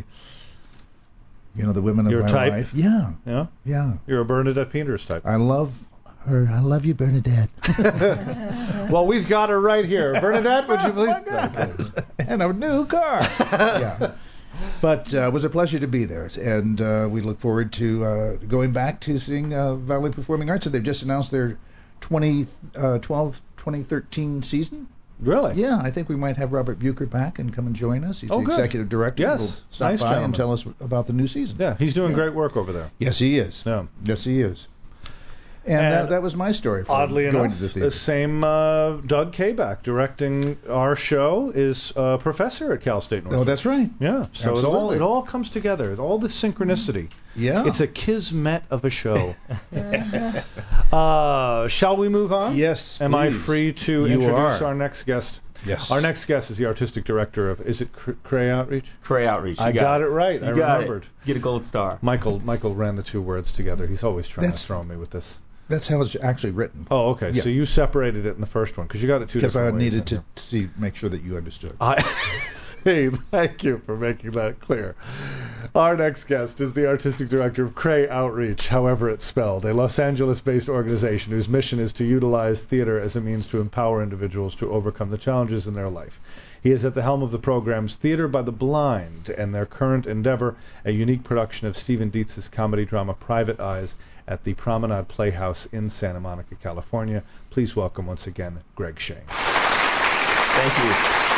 Speaker 3: you know, the women of
Speaker 4: Your
Speaker 3: my
Speaker 4: type?
Speaker 3: life. Yeah,
Speaker 4: Yeah.
Speaker 3: yeah.
Speaker 4: You're a Bernadette Peters type.
Speaker 3: I love her. I love you, Bernadette.
Speaker 4: Well, we've got her right here. Bernadette, would you please?
Speaker 3: And a new car. Yeah. But uh, it was a pleasure to be there, and uh, we look forward to uh, going back to seeing uh, Valley Performing Arts. So they've just announced their twenty twelve twenty thirteen season.
Speaker 4: Really?
Speaker 3: Yeah, I think we might have Robert Bucher back and come and join us. He's
Speaker 4: Oh,
Speaker 3: the
Speaker 4: good.
Speaker 3: executive director.
Speaker 4: Yes.
Speaker 3: He'll stop
Speaker 4: Nice
Speaker 3: by
Speaker 4: gentleman.
Speaker 3: and tell us about the new season.
Speaker 4: Yeah, he's doing
Speaker 3: Yeah.
Speaker 4: great work over there.
Speaker 3: Yes, he is.
Speaker 4: Yeah.
Speaker 3: Yes, he is. And,
Speaker 4: And
Speaker 3: that, that was my story for
Speaker 4: Oddly
Speaker 3: going
Speaker 4: enough,
Speaker 3: to the
Speaker 4: the
Speaker 3: theater.
Speaker 4: same uh, Doug Kabak directing our show is a professor at Cal State Northridge.
Speaker 3: Oh, that's right.
Speaker 4: Yeah, so it all
Speaker 3: Absolutely.
Speaker 4: it all comes together. All the synchronicity.
Speaker 3: Yeah.
Speaker 4: It's a kismet of a show. uh, shall we move on?
Speaker 3: Yes,
Speaker 4: Am I
Speaker 3: please.
Speaker 4: free to
Speaker 3: You
Speaker 4: introduce
Speaker 3: are.
Speaker 4: our next guest?
Speaker 3: Yes.
Speaker 4: Our next guest is the artistic director of, is it Cr- Cray Outreach?
Speaker 6: Cray Outreach. You
Speaker 4: I
Speaker 6: got,
Speaker 4: got it right.
Speaker 6: You
Speaker 4: I
Speaker 6: got
Speaker 4: remembered.
Speaker 6: It. Get a gold star.
Speaker 4: Michael Michael ran the two words together. He's always trying
Speaker 3: That's-
Speaker 4: to throw me with this.
Speaker 3: That's how it's actually written.
Speaker 4: Oh, okay.
Speaker 3: Yeah.
Speaker 4: So you separated it in the first one because you got it two
Speaker 3: Because
Speaker 4: different
Speaker 3: I
Speaker 4: ways
Speaker 3: needed
Speaker 4: in
Speaker 3: to
Speaker 4: here.
Speaker 3: see, make sure that you understood.
Speaker 4: I see. Thank you for making that clear. Our next guest is the artistic director of Cray Outreach, however it's spelled, a Los Angeles-based organization whose mission is to utilize theater as a means to empower individuals to overcome the challenges in their life. He is at the helm of the programs Theater by the Blind and their current endeavor, a unique production of Stephen Dietz's comedy drama Private Eyes at the Promenade Playhouse in Santa Monica, California. Please welcome once again Greg Shane.
Speaker 6: Thank you.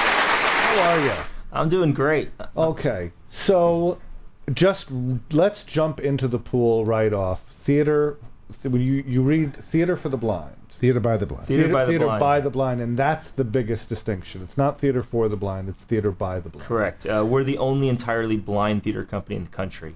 Speaker 4: How are you?
Speaker 6: I'm doing great.
Speaker 4: Okay, so just let's jump into the pool right off. Theater, th- you you read Theater for the Blind.
Speaker 3: Theater by the Blind.
Speaker 6: Theater by the
Speaker 4: theater
Speaker 6: Blind.
Speaker 4: by the blind, and that's the biggest distinction. It's not theater for the blind; it's theater by the blind.
Speaker 6: Correct. Uh, we're the only entirely blind theater company in the country,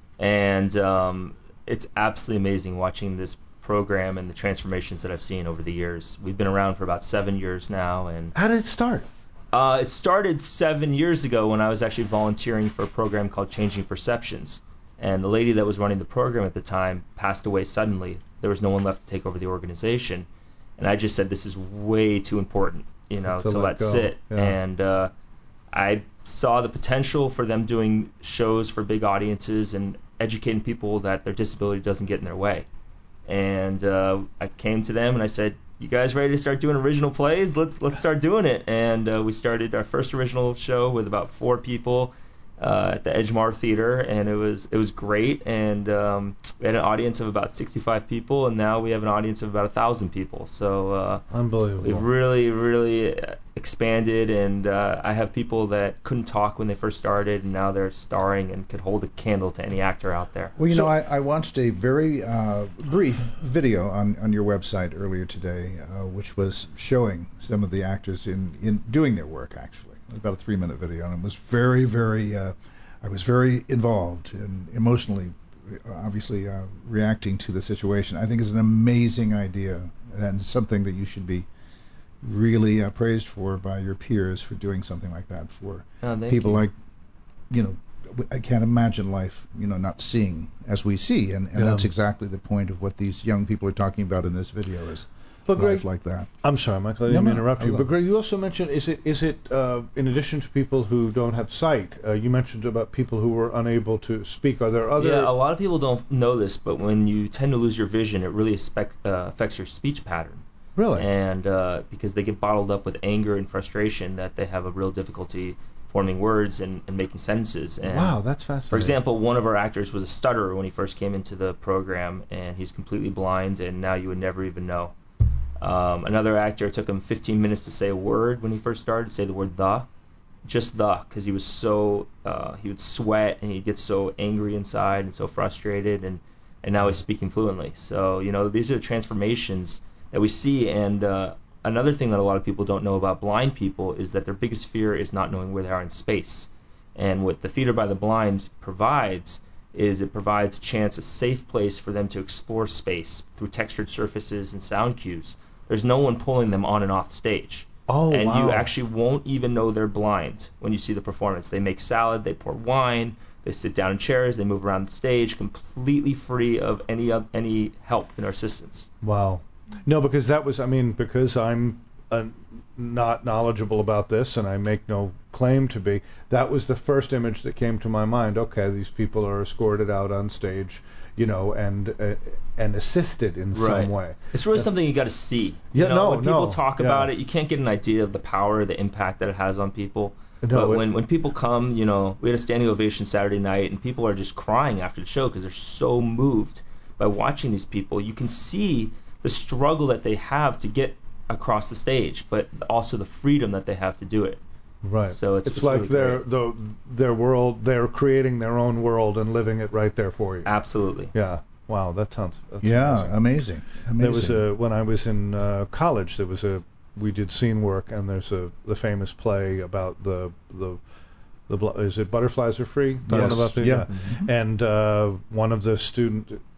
Speaker 6: and um, it's absolutely amazing watching this program and the transformations that I've seen over the years. We've been around for about seven years now, and
Speaker 4: How did it start?
Speaker 6: uh, it started seven years ago when I was actually volunteering for a program called Changing Perceptions, and the lady that was running the program at the time passed away suddenly. There was no one left to take over the organization, and I just said this is way too important, you know,
Speaker 4: To
Speaker 6: to,
Speaker 4: let
Speaker 6: let,
Speaker 4: go.
Speaker 6: sit.
Speaker 4: Yeah.
Speaker 6: And uh, I saw the potential for them doing shows for big audiences and educating people that their disability doesn't get in their way. And uh, I came to them and I said, "You guys ready to start doing original plays? Let's let's start doing it." And uh, we started our first original show with about four people uh, at the Edgemar Theater, and it was it was great. And um, we had an audience of about sixty-five people, and now we have an audience of about a thousand people. So uh,
Speaker 4: Unbelievable.
Speaker 6: we've really really expanded, and uh, I have people that couldn't talk when they first started, and now they're starring and could hold a candle to any actor out there.
Speaker 3: Well, you know, I, I watched a very uh, brief video on, on your website earlier today, uh, which was showing some of the actors in, in doing their work, actually. It was about a three-minute video, and it was very, very, uh, I was very involved and emotionally, uh, obviously, uh, reacting to the situation. I think it's an amazing idea and something that you should be really uh, praised for by your peers for doing something like that for
Speaker 6: Oh, thank
Speaker 3: people
Speaker 6: you.
Speaker 3: like, you know, w- I can't imagine life, you know, not seeing as we see, and, and
Speaker 4: Yeah.
Speaker 3: that's exactly the point of what these young people are talking about in this video is
Speaker 4: But
Speaker 3: life
Speaker 4: Greg,
Speaker 3: like that.
Speaker 4: I'm sorry, Michael, I
Speaker 3: No,
Speaker 4: didn't
Speaker 3: no,
Speaker 4: interrupt
Speaker 3: I
Speaker 4: you.
Speaker 3: love
Speaker 4: But
Speaker 3: it.
Speaker 4: Greg, you also mentioned, is it is it uh, in addition to people who don't have sight, uh, you mentioned about people who were unable to speak. Are there other?
Speaker 6: Yeah, a lot of people don't know this, but when you tend to lose your vision, it really affect, uh, affects your speech pattern.
Speaker 4: Really?
Speaker 6: And uh, because they get bottled up with anger and frustration, that they have a real difficulty forming words and, and making sentences. And
Speaker 4: Wow, that's fascinating.
Speaker 6: For example, one of our actors was a stutterer when he first came into the program, and he's completely blind, and now you would never even know. Um, another actor, it took him fifteen minutes to say a word when he first started, say the word the, just the, because he was so, uh, he would sweat and he'd get so angry inside and so frustrated, and, and now he's speaking fluently. So, you know, these are the transformations that we see. And uh, another thing that a lot of people don't know about blind people is that their biggest fear is not knowing where they are in space. And what the Theater by the Blind provides is it provides a chance, a safe place for them to explore space through textured surfaces and sound cues. There's no one pulling them on and off stage.
Speaker 4: Oh,
Speaker 6: and
Speaker 4: wow.
Speaker 6: you actually won't even know they're blind when you see the performance. They make salad, they pour wine, they sit down in chairs, they move around the stage completely free of any of any help and assistance.
Speaker 4: Wow. No, because that was, I mean, because I'm uh, not knowledgeable about this, and I make no claim to be, that was the first image that came to my mind. Okay, these people are escorted out on stage, you know, and uh, and assisted in
Speaker 6: Right.
Speaker 4: some way.
Speaker 6: It's really something you got to see.
Speaker 4: Yeah,
Speaker 6: you know,
Speaker 4: no,
Speaker 6: when people
Speaker 4: no,
Speaker 6: talk
Speaker 4: yeah.
Speaker 6: about it, you can't get an idea of the power, the impact that it has on people.
Speaker 4: No,
Speaker 6: but
Speaker 4: it-
Speaker 6: when when people come, you know, we had a standing ovation Saturday night, and people are just crying after the show because they're so moved by watching these people. You can see the struggle that they have to get across the stage, but also the freedom that they have to do it.
Speaker 4: Right.
Speaker 6: So it's-
Speaker 4: it's,
Speaker 6: it's
Speaker 4: like
Speaker 6: really
Speaker 4: their
Speaker 6: great.
Speaker 4: the, their world, they're creating their own world and living it right there for you.
Speaker 6: Absolutely.
Speaker 4: Yeah. Wow, that sounds that's
Speaker 3: Yeah,
Speaker 4: amazing.
Speaker 3: amazing. amazing.
Speaker 4: There was a when I was in uh, college. There was a we did scene work, and there's a the famous play about the the the bl- is it Butterflies Are Free? The one
Speaker 3: Yes,
Speaker 4: about the-
Speaker 3: yeah.
Speaker 4: And uh, one of the student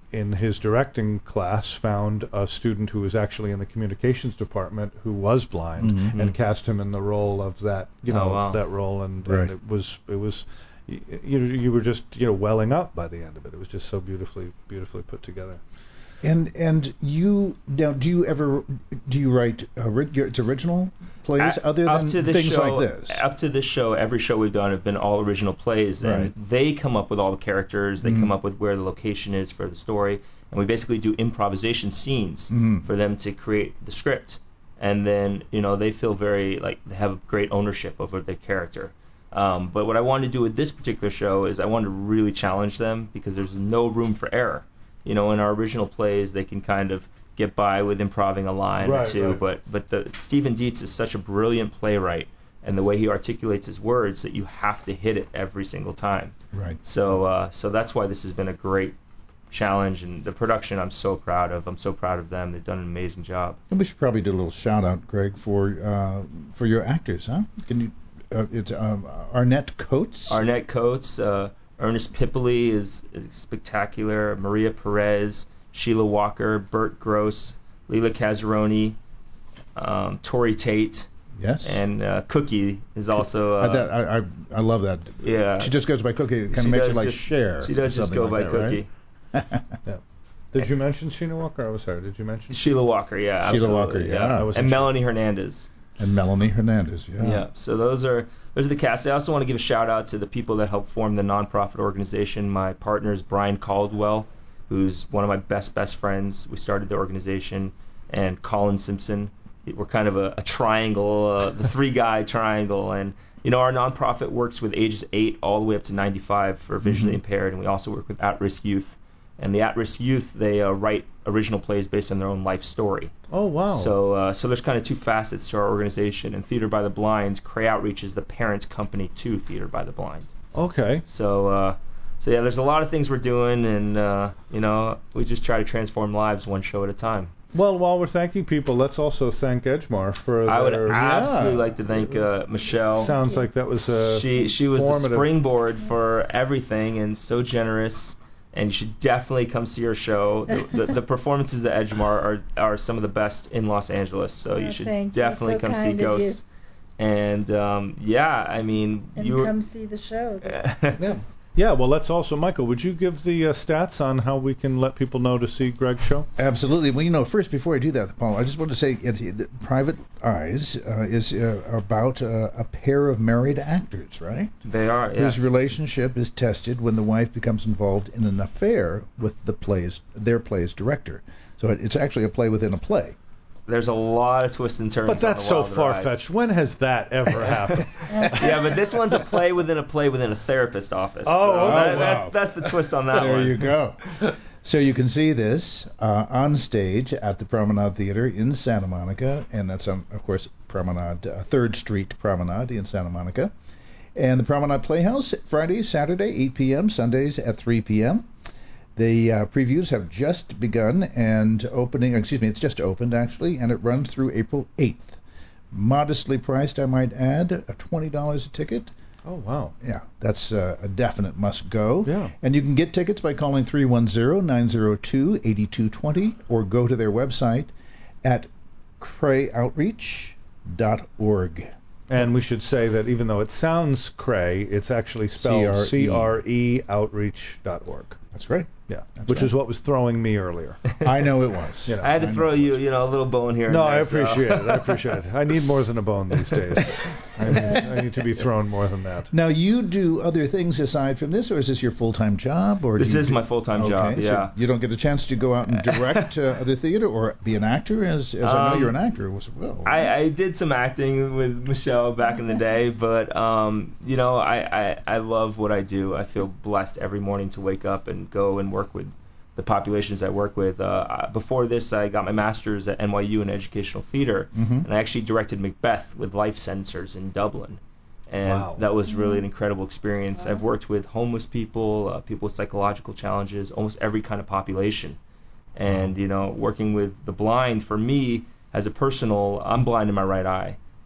Speaker 4: in his directing class, found a student who was actually in the communications department who was blind,
Speaker 3: Mm-hmm.
Speaker 4: and cast him in the role of that, you know,
Speaker 6: Oh, wow.
Speaker 4: that role, and,
Speaker 3: Right.
Speaker 4: and it was it was. You, you you were just you know welling up by the end of it. It was just so beautifully beautifully put together.
Speaker 3: And and you now do you ever do you write ori- your, it's original plays
Speaker 6: At-
Speaker 3: other
Speaker 6: up
Speaker 3: than
Speaker 6: to this
Speaker 3: things
Speaker 6: show,
Speaker 3: like this?
Speaker 6: Up to this show, every show we've done have been all original plays, and
Speaker 3: Right.
Speaker 6: they come up with all the characters. They
Speaker 3: Mhm.
Speaker 6: come up with where the location is for the story, and we basically do improvisation scenes
Speaker 3: Mhm.
Speaker 6: for them to create the script. And then you know they feel very like they have great ownership over their character. Um, but what I wanted to do with this particular show is I wanted to really challenge them because there's no room for error. You know, in our original plays, they can kind of get by with improving a line
Speaker 4: Right,
Speaker 6: or two,
Speaker 4: right.
Speaker 6: but but the Stephen Dietz is such a brilliant playwright, and the way he articulates his words that you have to hit it every single time.
Speaker 3: Right.
Speaker 6: So uh, so that's why this has been a great challenge, and the production I'm so proud of. I'm so proud of them. They've done an amazing job.
Speaker 3: And we should probably do a little shout out, Greg, for uh, for your actors, huh? Can you? Uh, it's um, Arnett Coates.
Speaker 6: Arnett Coates, uh, Ernest Pipoli is, is spectacular. Maria Perez, Sheila Walker, Bert Gross, Leela Casaroni, um, Tori Tate,
Speaker 3: Yes.
Speaker 6: and uh, Cookie is also. Uh,
Speaker 3: I, that, I, I I love that.
Speaker 6: Yeah.
Speaker 3: She just goes by Cookie. It kind
Speaker 6: she
Speaker 3: of makes
Speaker 6: does
Speaker 3: you like
Speaker 6: just-
Speaker 3: Cher.
Speaker 6: She does
Speaker 3: or
Speaker 6: just
Speaker 3: something
Speaker 6: go by
Speaker 3: like that,
Speaker 6: Cookie.
Speaker 3: right?
Speaker 4: Yeah. Did you mention Sheena Walker? I was sorry. Did you mention?
Speaker 6: Sheila Walker, yeah,
Speaker 3: Sheila
Speaker 6: absolutely,
Speaker 3: Walker, yeah, I
Speaker 4: wasn't
Speaker 6: and
Speaker 4: sure.
Speaker 6: Melanie Hernandez.
Speaker 3: And Melanie Hernandez. Yeah.
Speaker 6: Yeah. So those are those are the cast. I also want to give a shout out to the people that helped form the nonprofit organization. My partner is Brian Caldwell, who's one of my best best friends. We started the organization, and Colin Simpson. We're kind of a, a triangle, uh, the three guy triangle, and you know our nonprofit works with ages eight all the way up to ninety-five for visually
Speaker 3: Mhm.
Speaker 6: impaired, and we also work with at-risk youth. And the at-risk youth, they uh, write original plays based on their own life story.
Speaker 4: Oh wow.
Speaker 6: So, uh, so there's kind of two facets to our organization. And Theater by the Blind, Cray Outreach is the parent company to Theater by the Blind.
Speaker 4: Okay.
Speaker 6: So, uh, so yeah, there's a lot of things we're doing, and uh, you know, we just try to transform lives one show at a time.
Speaker 4: Well, while we're thanking people, let's also thank Edgemar for.
Speaker 6: I would
Speaker 4: their,
Speaker 6: absolutely
Speaker 4: yeah.
Speaker 6: like to thank uh, Michelle.
Speaker 4: Sounds like that was a.
Speaker 6: She she was the
Speaker 4: formative-
Speaker 6: springboard for everything, and so generous. And you should definitely come see her show. The, the, the performances at Edgemar are are some of the best in Los Angeles, so
Speaker 5: Oh,
Speaker 6: you should
Speaker 5: thank you.
Speaker 6: definitely
Speaker 5: That's so
Speaker 6: come see
Speaker 5: kind of you.
Speaker 6: Ghosts. And um, yeah, I mean,
Speaker 5: And
Speaker 6: you were,
Speaker 5: come see the show.
Speaker 4: Yeah. Yeah. Well, let's also, Michael. Would you give the uh, stats on how we can let people know to see Greg's show?
Speaker 3: Absolutely. Well, you know, first before I do that, Paul, I just want to say it, that Private Eyes uh, is uh, about uh, a pair of married actors, right?
Speaker 6: They are, yes.
Speaker 3: Whose relationship is tested when the wife becomes involved in an affair with the play's their play's director. So it, it's actually a play within a play.
Speaker 6: There's a lot of twists and turns.
Speaker 4: But that's
Speaker 6: on
Speaker 4: so
Speaker 6: the wild ride.
Speaker 4: far-fetched. When has that ever happened?
Speaker 6: Yeah, but this one's a play within a play within a therapist office.
Speaker 4: Oh,
Speaker 6: so
Speaker 4: okay.
Speaker 6: that,
Speaker 3: Oh, wow.
Speaker 6: that's that's the twist on that
Speaker 3: There
Speaker 6: one.
Speaker 3: you go. So you can see this uh, on stage at the Promenade Theater in Santa Monica, and that's um, of course Promenade, uh, Third Street Promenade in Santa Monica, and the Promenade Playhouse Friday, Saturday, eight p.m., Sundays at three p.m. The uh, previews have just begun and opening. Excuse me, it's just opened actually, and it runs through April eighth. Modestly priced, I might add, at twenty dollars a ticket.
Speaker 4: Oh wow.
Speaker 3: Yeah, that's uh, a definite must go.
Speaker 4: Yeah.
Speaker 3: And you can get tickets by calling three one zero, nine zero two, eight two two zero or go to their website at cray outreach dot org.
Speaker 4: And we should say that even though it sounds cray, it's actually spelled
Speaker 3: C R E.
Speaker 4: C R E outreach dot org.
Speaker 3: That's right.
Speaker 4: Yeah,
Speaker 3: That's
Speaker 4: which
Speaker 3: right.
Speaker 4: is what was throwing me earlier.
Speaker 3: I know it was.
Speaker 4: You know,
Speaker 6: I had to
Speaker 3: I
Speaker 6: throw
Speaker 3: know.
Speaker 6: you, you know, a little bone here.
Speaker 4: No,
Speaker 6: and there,
Speaker 4: I
Speaker 6: so-
Speaker 4: appreciate it. I appreciate it. I need more than a bone these days. I need, I need to be thrown more than that.
Speaker 3: Now you do other things aside from this, or is this your full-time job? Or do
Speaker 6: This
Speaker 3: you
Speaker 6: is
Speaker 3: do-
Speaker 6: my full-time
Speaker 3: okay,
Speaker 6: job,
Speaker 3: so
Speaker 6: yeah.
Speaker 3: you don't get a chance to go out and direct uh, other theater or be an actor, as, as I know
Speaker 6: Um,
Speaker 3: you're an actor as well.
Speaker 6: I, I did some acting with Michelle back in the day, but um, you know, I, I, I love what I do. I feel blessed every morning to wake up and go and work with the populations I work with. Uh, before this, I got my master's at N Y U in educational theater,
Speaker 3: Mhm.
Speaker 6: and I actually directed Macbeth with Life Sensors in Dublin. And
Speaker 4: Wow.
Speaker 6: that was really an incredible experience. I've worked with homeless people, uh, people with psychological challenges, almost every kind of population. And, you know, working with the blind, for me, as a personal, I'm blind in my right eye.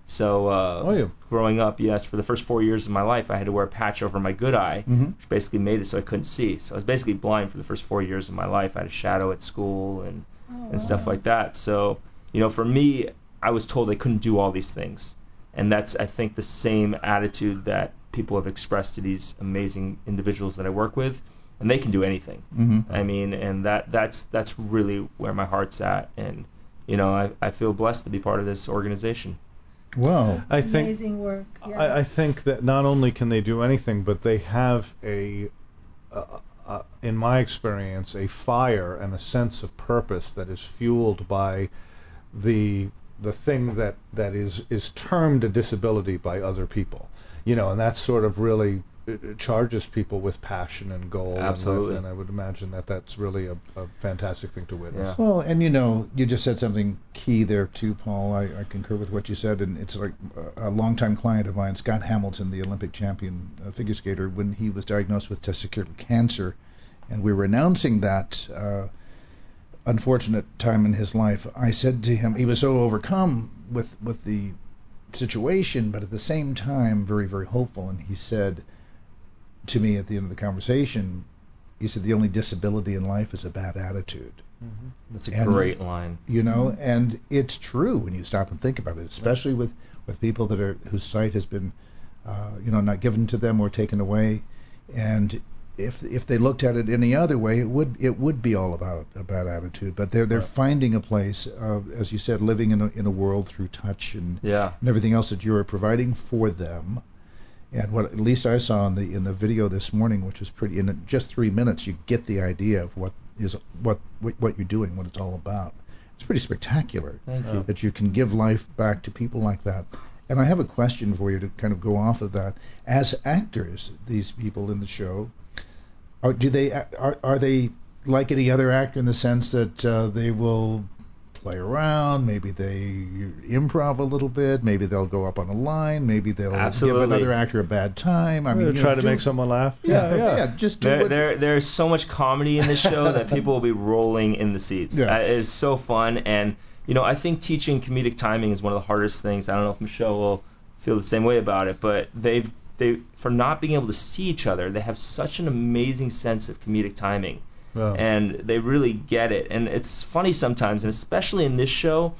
Speaker 6: So uh,
Speaker 4: Oh, yeah.
Speaker 6: growing up, yes, for the first four years of my life, I had to wear a patch over my good eye,
Speaker 3: Mhm.
Speaker 6: which basically made it so I couldn't see. So I was basically blind for the first four years of my life. I had a shadow at school and
Speaker 5: Oh,
Speaker 6: and stuff
Speaker 5: wow.
Speaker 6: like that. So, you know, for me, I was told I couldn't do all these things. And that's, I think, the same attitude that people have expressed to these amazing individuals that I work with. And they can do anything.
Speaker 3: Mhm.
Speaker 6: I mean, and that that's that's really where my heart's at. And, you know, I, I feel blessed to be part of this organization.
Speaker 3: Well,
Speaker 4: I think
Speaker 5: Amazing work. Yeah.
Speaker 4: I, I think that not only can they do anything, but they have a, uh, uh, in my experience, a fire and a sense of purpose that is fueled by the the thing that, that is, is termed a disability by other people. You know, and that sort of really it, it charges people with passion and goal.
Speaker 6: Absolutely.
Speaker 4: And, I, and I would imagine that that's really a, a fantastic thing to witness.
Speaker 6: Yeah.
Speaker 3: well, and you know, you just said something key there too, Paul. I, I concur with what you said, and it's like a, a longtime client of mine, Scott Hamilton, the Olympic champion uh, figure skater, when he was diagnosed with testicular cancer, and we were announcing that uh, unfortunate time in his life. I said to him, he was so overcome with with the situation, but at the same time very, very hopeful. And he said to me at the end of the conversation, he said, the only disability in life is a bad attitude.
Speaker 4: Mm-hmm.
Speaker 6: That's a
Speaker 3: And-
Speaker 6: great line.
Speaker 3: You know, and it's true when you stop and think about it, especially with, with people that are whose sight has been, uh, you know, not given to them or taken away. And if if they looked at it any other way, it would it would be all about a bad attitude. But they're they're
Speaker 4: Right.
Speaker 3: finding a place, uh, as you said, living in a in a world through touch and
Speaker 6: Yeah.
Speaker 3: and everything else that you are providing for them. And what at least I saw in the in the video this morning, which was pretty, in just three minutes, you get the idea of what is what what, what you're doing, what it's all about. It's pretty spectacular
Speaker 6: Thank you.
Speaker 3: that you can give life back to people like that. And I have a question for you to kind of go off of that. As actors, these people in the show, are, do they are are they like any other actor in the sense that uh, they will play around, maybe they improv a little bit, maybe they'll go up on a line, maybe they'll
Speaker 6: Absolutely.
Speaker 3: give another actor a bad time. I mean, you
Speaker 4: try
Speaker 3: know,
Speaker 4: to
Speaker 3: do-
Speaker 4: make someone laugh.
Speaker 3: Yeah,
Speaker 4: yeah.
Speaker 3: yeah, just do
Speaker 6: There,
Speaker 3: what,
Speaker 6: there, there's so much comedy in this show that people will be rolling in the seats.
Speaker 3: Yeah.
Speaker 6: Uh, it's so fun, and you know, I think teaching comedic timing is one of the hardest things. I don't know if Michelle will feel the same way about it, but they've they for not being able to see each other, they have such an amazing sense of comedic timing.
Speaker 4: Wow.
Speaker 6: And they really get it. And it's funny sometimes, and especially in this show,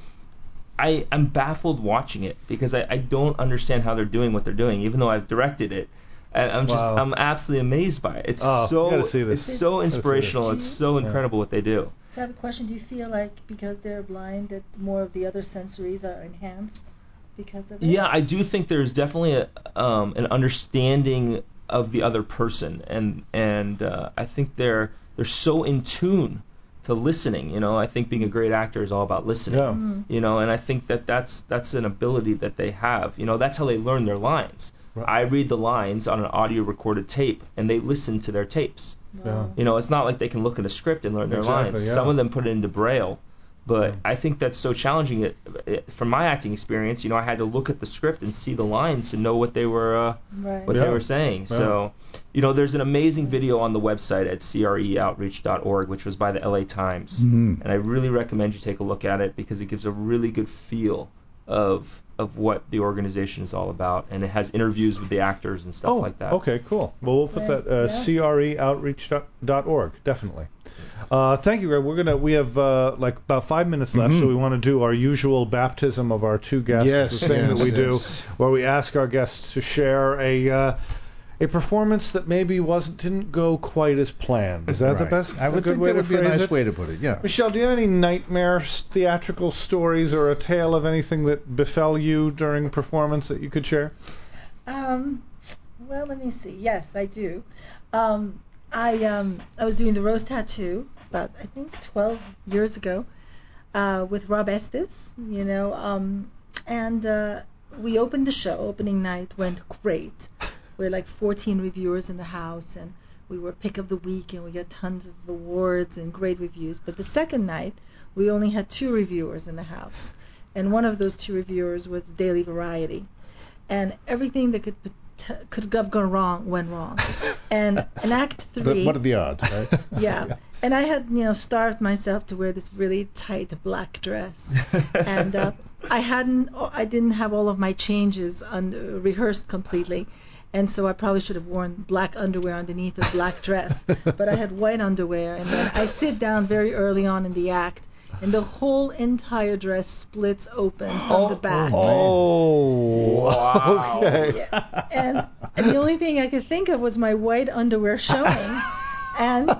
Speaker 6: I, I'm baffled watching it because I, I don't understand how they're doing what they're doing, even though I've directed it. I, I'm just
Speaker 4: Wow.
Speaker 6: I'm absolutely amazed by it. It's
Speaker 4: Oh, you
Speaker 6: so
Speaker 4: gotta see this.
Speaker 6: it's so
Speaker 4: Gotta see
Speaker 6: inspirational.
Speaker 5: this.
Speaker 6: It's so
Speaker 4: Yeah.
Speaker 6: incredible what they do.
Speaker 5: So I have a question. Do you feel like because they're blind that more of the other sensories are enhanced because of it?
Speaker 6: Yeah, I do think there's definitely a, um, an understanding of the other person, and and uh, I think they're they're so in tune to listening. You know, I think being a great actor is all about listening.
Speaker 4: Yeah.
Speaker 5: Mm.
Speaker 6: You know, and I think that that's that's an ability that they have. You know, that's how they learn their lines.
Speaker 4: Right.
Speaker 6: I read the lines on an audio recorded tape, and they listen to their tapes.
Speaker 5: Wow.
Speaker 6: You know, it's not like they can look at a script and learn their
Speaker 4: Exactly,
Speaker 6: lines.
Speaker 4: yeah.
Speaker 6: Some of them put it into Braille, but
Speaker 4: Yeah.
Speaker 6: I think that's so challenging. It, it, from my acting experience, you know, I had to look at the script and see the lines to know what they were uh,
Speaker 5: Right.
Speaker 6: what
Speaker 4: Yeah.
Speaker 6: they were saying.
Speaker 4: Yeah.
Speaker 6: So, you know, there's an amazing video on the website at C R E outreach dot org, which was by the L A Times,
Speaker 3: Mhm.
Speaker 6: and I really recommend you take a look at it because it gives a really good feel of of what the organization is all about, and it has interviews with the actors and stuff
Speaker 4: Oh,
Speaker 6: like that.
Speaker 4: okay, cool. Well, we'll put
Speaker 5: Right,
Speaker 4: that uh,
Speaker 5: yeah.
Speaker 4: C R E outreach dot org, definitely. Uh, thank you, Greg. We're gonna we have uh, like about five minutes left,
Speaker 3: Mhm.
Speaker 4: so we want to do our usual baptism of our two guests.
Speaker 3: Yes,
Speaker 4: the thing
Speaker 3: yes,
Speaker 4: that we do,
Speaker 3: yes.
Speaker 4: where we ask our guests to share a uh, a performance that maybe wasn't didn't go quite as planned. Is that the
Speaker 3: Right.
Speaker 4: best?
Speaker 3: I would
Speaker 4: a good
Speaker 3: think
Speaker 4: way
Speaker 3: that
Speaker 4: to
Speaker 3: would be a
Speaker 4: phrase
Speaker 3: nice
Speaker 4: it?
Speaker 3: way to put it. Yeah.
Speaker 4: Michelle, do you have any nightmare theatrical stories or a tale of anything that befell you during performance that you could share?
Speaker 5: Um, well, let me see. Yes, I do. Um, I um, I was doing the Rose Tattoo about I think twelve years ago uh, with Rob Estes. You know, um, and uh, we opened the show. Opening night went great. We had like fourteen reviewers in the house, and we were pick of the week, and we got tons of awards and great reviews. But the second night, we only had two reviewers in the house, and one of those two reviewers was Daily Variety. And everything that could pot- could have gone wrong went wrong. And in Act Three,
Speaker 3: What are the odds, right?
Speaker 5: yeah. And I had, you know, starved myself to wear this really tight black dress, and uh, I hadn't, I didn't have all of my changes un- rehearsed completely, and so I probably should have worn black underwear underneath a black dress, but I had white underwear, and then I sit down very early on in the act, and the whole entire dress splits open from
Speaker 4: oh,
Speaker 5: the back.
Speaker 4: Oh,
Speaker 6: Wow.
Speaker 4: okay.
Speaker 5: Yeah. And, and the only thing I could think of was my white underwear showing, and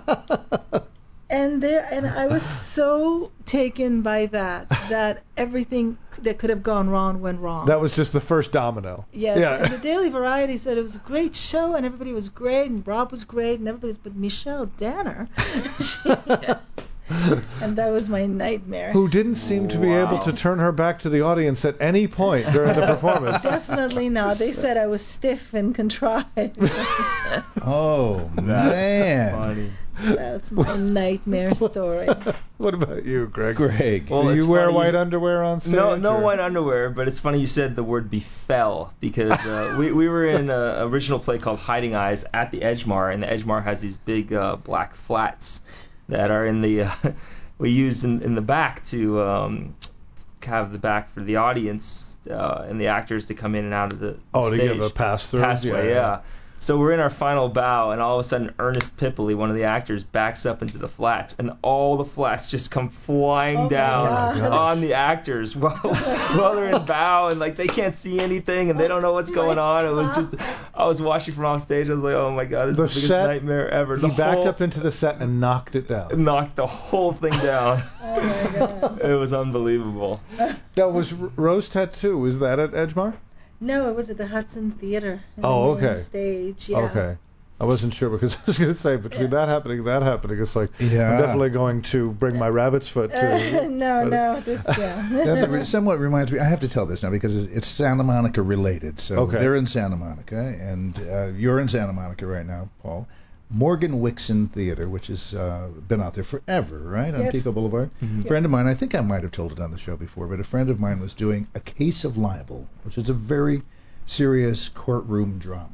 Speaker 5: and there and I was so taken by that that everything that could have gone wrong went wrong.
Speaker 4: That was just the first domino.
Speaker 5: Yes,
Speaker 4: Yeah.
Speaker 5: and the Daily Variety said it was a great show and everybody was great and Rob was great and everybody was, but Michelle Danner, she, and that was my nightmare.
Speaker 4: Who didn't seem to be able to turn her back to the audience at any point during the performance.
Speaker 5: Definitely not. They said I was stiff and contrived.
Speaker 3: Oh, man.
Speaker 6: Funny.
Speaker 5: That's my nightmare story.
Speaker 4: What about you, Greg?
Speaker 3: Greg.
Speaker 6: Well,
Speaker 4: Do you
Speaker 6: it's
Speaker 4: wear
Speaker 6: funny
Speaker 4: white
Speaker 6: you-
Speaker 4: underwear on stage?
Speaker 6: No, no
Speaker 4: or-
Speaker 6: white underwear, but it's funny you said the word befell because uh, we we were in an original play called Hiding Eyes at the Edgemar, and the Edgemar has these big uh, black flats that are in the uh, we use in, in the back to um, have the back for the audience uh, and the actors to come in and out of the, the
Speaker 4: Oh, to
Speaker 6: stage.
Speaker 4: give a pass through.
Speaker 6: Passway, yeah. So we're in our final bow, and all of a sudden Ernest Pipley, one of the actors, backs up into the flats, and all the flats just come flying
Speaker 5: Oh my
Speaker 6: down
Speaker 5: God.
Speaker 6: on the actors while, while they're in bow, and like they can't see anything, and they don't know what's going on. It was just, I was watching from off stage. I was like, oh my God, this
Speaker 4: The
Speaker 6: is the biggest
Speaker 4: set-
Speaker 6: nightmare ever.
Speaker 4: He
Speaker 6: The
Speaker 4: backed
Speaker 6: whole,
Speaker 4: up into the set and knocked it down.
Speaker 6: knocked the whole thing down.
Speaker 5: Oh my God.
Speaker 6: It was unbelievable.
Speaker 4: That was R- Rose Tattoo. Was that at Edgemar?
Speaker 5: No, it was at the Hudson Theater. in
Speaker 4: Oh,
Speaker 5: the main
Speaker 4: okay.
Speaker 5: Stage, yeah.
Speaker 4: Okay. I wasn't sure because I was going to say between that happening and that happening, it's like
Speaker 3: Yeah.
Speaker 4: I'm definitely going to bring my rabbit's foot
Speaker 5: Uh,
Speaker 4: to.
Speaker 5: no,
Speaker 4: but-
Speaker 5: no, this, yeah.
Speaker 3: That re- somewhat reminds me. I have to tell this now because it's, it's Santa Monica related. So
Speaker 4: Okay.
Speaker 3: they're in Santa Monica, and uh, you're in Santa Monica right now, Paul. Morgan Wixon Theater, which has uh, been out there forever, right, on
Speaker 5: Yes.
Speaker 3: Pico Boulevard. A friend of mine, I think I might have told it on the show before, but a friend of mine was doing A Case of Libel, which is a very serious courtroom drama.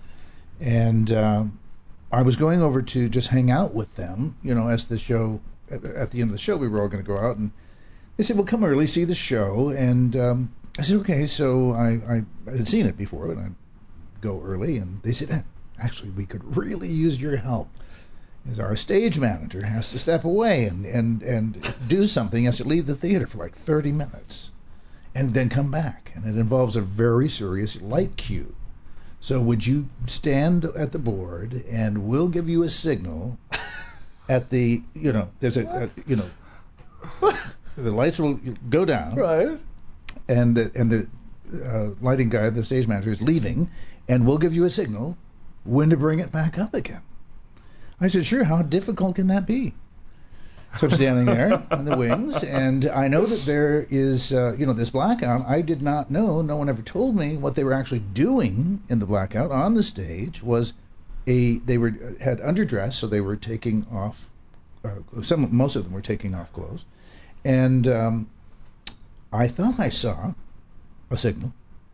Speaker 3: And um, I was going over to just hang out with them, you know, as the show, at, at the end of the show, we were all going to go out, and they said, well, come early, see the show. And um, I said, okay. So I, I, I had seen it before, and I'd go early, and they said, eh, actually, we could really use your help. As our stage manager has to step away and, and, and do something, he has to leave the theater for like thirty minutes and then come back. And it involves a very serious light cue. So would you stand at the board and we'll give you a signal at the, you know, there's a, a you know, the lights will go down.
Speaker 4: Right.
Speaker 3: And the, and the uh, lighting guy, the stage manager, is leaving, and we'll give you a signal when to bring it back up again. I said, sure, how difficult can that be? So I'm standing there in the wings, and I know that there is, uh, you know, this blackout. I did not know, no one ever told me what they were actually doing in the blackout on the stage was a, they were had underdress, so they were taking off, uh, some, most of them were taking off clothes, and um, I thought I saw a signal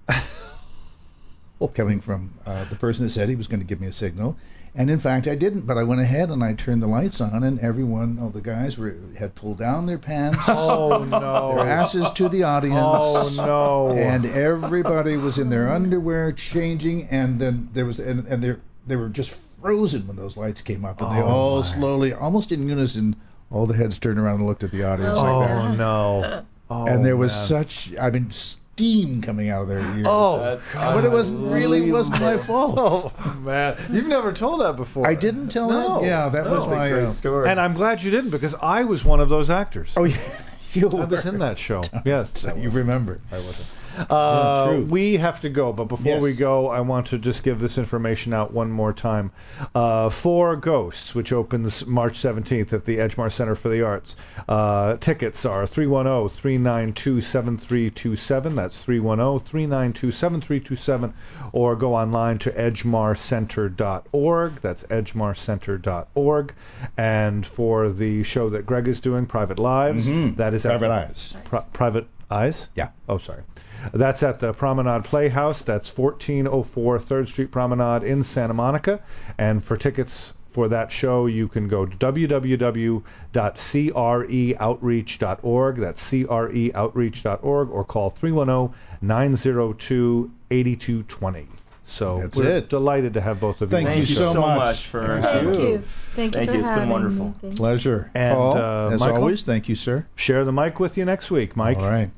Speaker 3: coming from uh, the person that said he was going to give me a signal. And in fact, I didn't, but I went ahead and I turned the lights on, and everyone, all the guys were had pulled down their pants,
Speaker 4: Oh no.
Speaker 3: their asses to the audience,
Speaker 4: Oh no.
Speaker 3: and everybody was in their underwear changing, and then there was, and, and they they were just frozen when those lights came up, and they
Speaker 4: Oh,
Speaker 3: all
Speaker 4: my.
Speaker 3: slowly, almost in unison, all the heads turned around and looked at the audience
Speaker 5: Oh,
Speaker 3: like
Speaker 4: Oh
Speaker 3: that.
Speaker 4: no. Oh,
Speaker 3: And there was
Speaker 4: man.
Speaker 3: such, I mean, steam coming out of their ears.
Speaker 4: Oh,
Speaker 6: That's
Speaker 3: but it was really wasn't my fault.
Speaker 4: Oh man, you've never told that before.
Speaker 3: I didn't tell
Speaker 4: No.
Speaker 3: that. Yeah, that
Speaker 4: No.
Speaker 3: was
Speaker 6: That's a
Speaker 3: my.
Speaker 6: great
Speaker 3: Uh,
Speaker 6: story.
Speaker 4: And I'm glad you didn't because I was one of those actors.
Speaker 3: oh yeah, you
Speaker 4: I was in that show. Yes, I
Speaker 3: You
Speaker 4: was.
Speaker 3: remember?
Speaker 4: I wasn't.
Speaker 3: Yeah,
Speaker 4: Uh,
Speaker 3: true.
Speaker 4: we have to go, but before
Speaker 3: Yes.
Speaker 4: we go, I want to just give this information out one more time. Uh, for Ghosts, which opens March seventeenth at the Edgemar Center for the Arts. Uh, tickets are three one zero, three nine two, seven three two seven. That's three one zero, three nine two, seven three two seven. Or go online to edgemar center dot org. That's edgemar center dot org. And for the show that Greg is doing, Private Lives,
Speaker 3: Mhm.
Speaker 4: that is
Speaker 3: Private
Speaker 4: at,
Speaker 3: Eyes.
Speaker 4: Pri- Private Eyes?
Speaker 3: Yeah.
Speaker 4: Oh, sorry. That's at the Promenade Playhouse. That's fourteen oh four third Street Promenade in Santa Monica. And for tickets for that show, you can go to w w w dot c r e outreach dot org. That's c r e outreach dot org, or call three one zero, nine zero two, eight two two zero. So
Speaker 3: That's
Speaker 4: we're
Speaker 3: it.
Speaker 4: delighted to have both of you.
Speaker 3: Thank
Speaker 4: on
Speaker 3: you
Speaker 6: Thank you
Speaker 4: the show.
Speaker 3: so
Speaker 6: so
Speaker 3: much.
Speaker 6: much for
Speaker 5: Thank
Speaker 6: having
Speaker 5: you.
Speaker 6: me.
Speaker 5: Thank you
Speaker 6: Thank
Speaker 5: for
Speaker 6: you. It's been
Speaker 5: having
Speaker 6: wonderful.
Speaker 5: me. Thank you.
Speaker 3: Pleasure.
Speaker 4: And,
Speaker 3: Paul,
Speaker 4: uh,
Speaker 3: as
Speaker 4: Michael?
Speaker 3: always, thank you, sir.
Speaker 4: Share the mic with you next week, Mike.
Speaker 3: All right.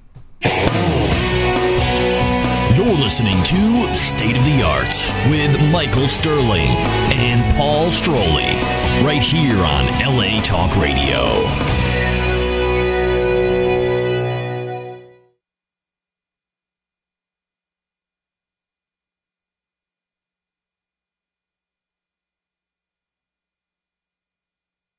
Speaker 2: You're listening to State of the Arts with Michael Sterling and Paul Stroley, right here on L A Talk Radio.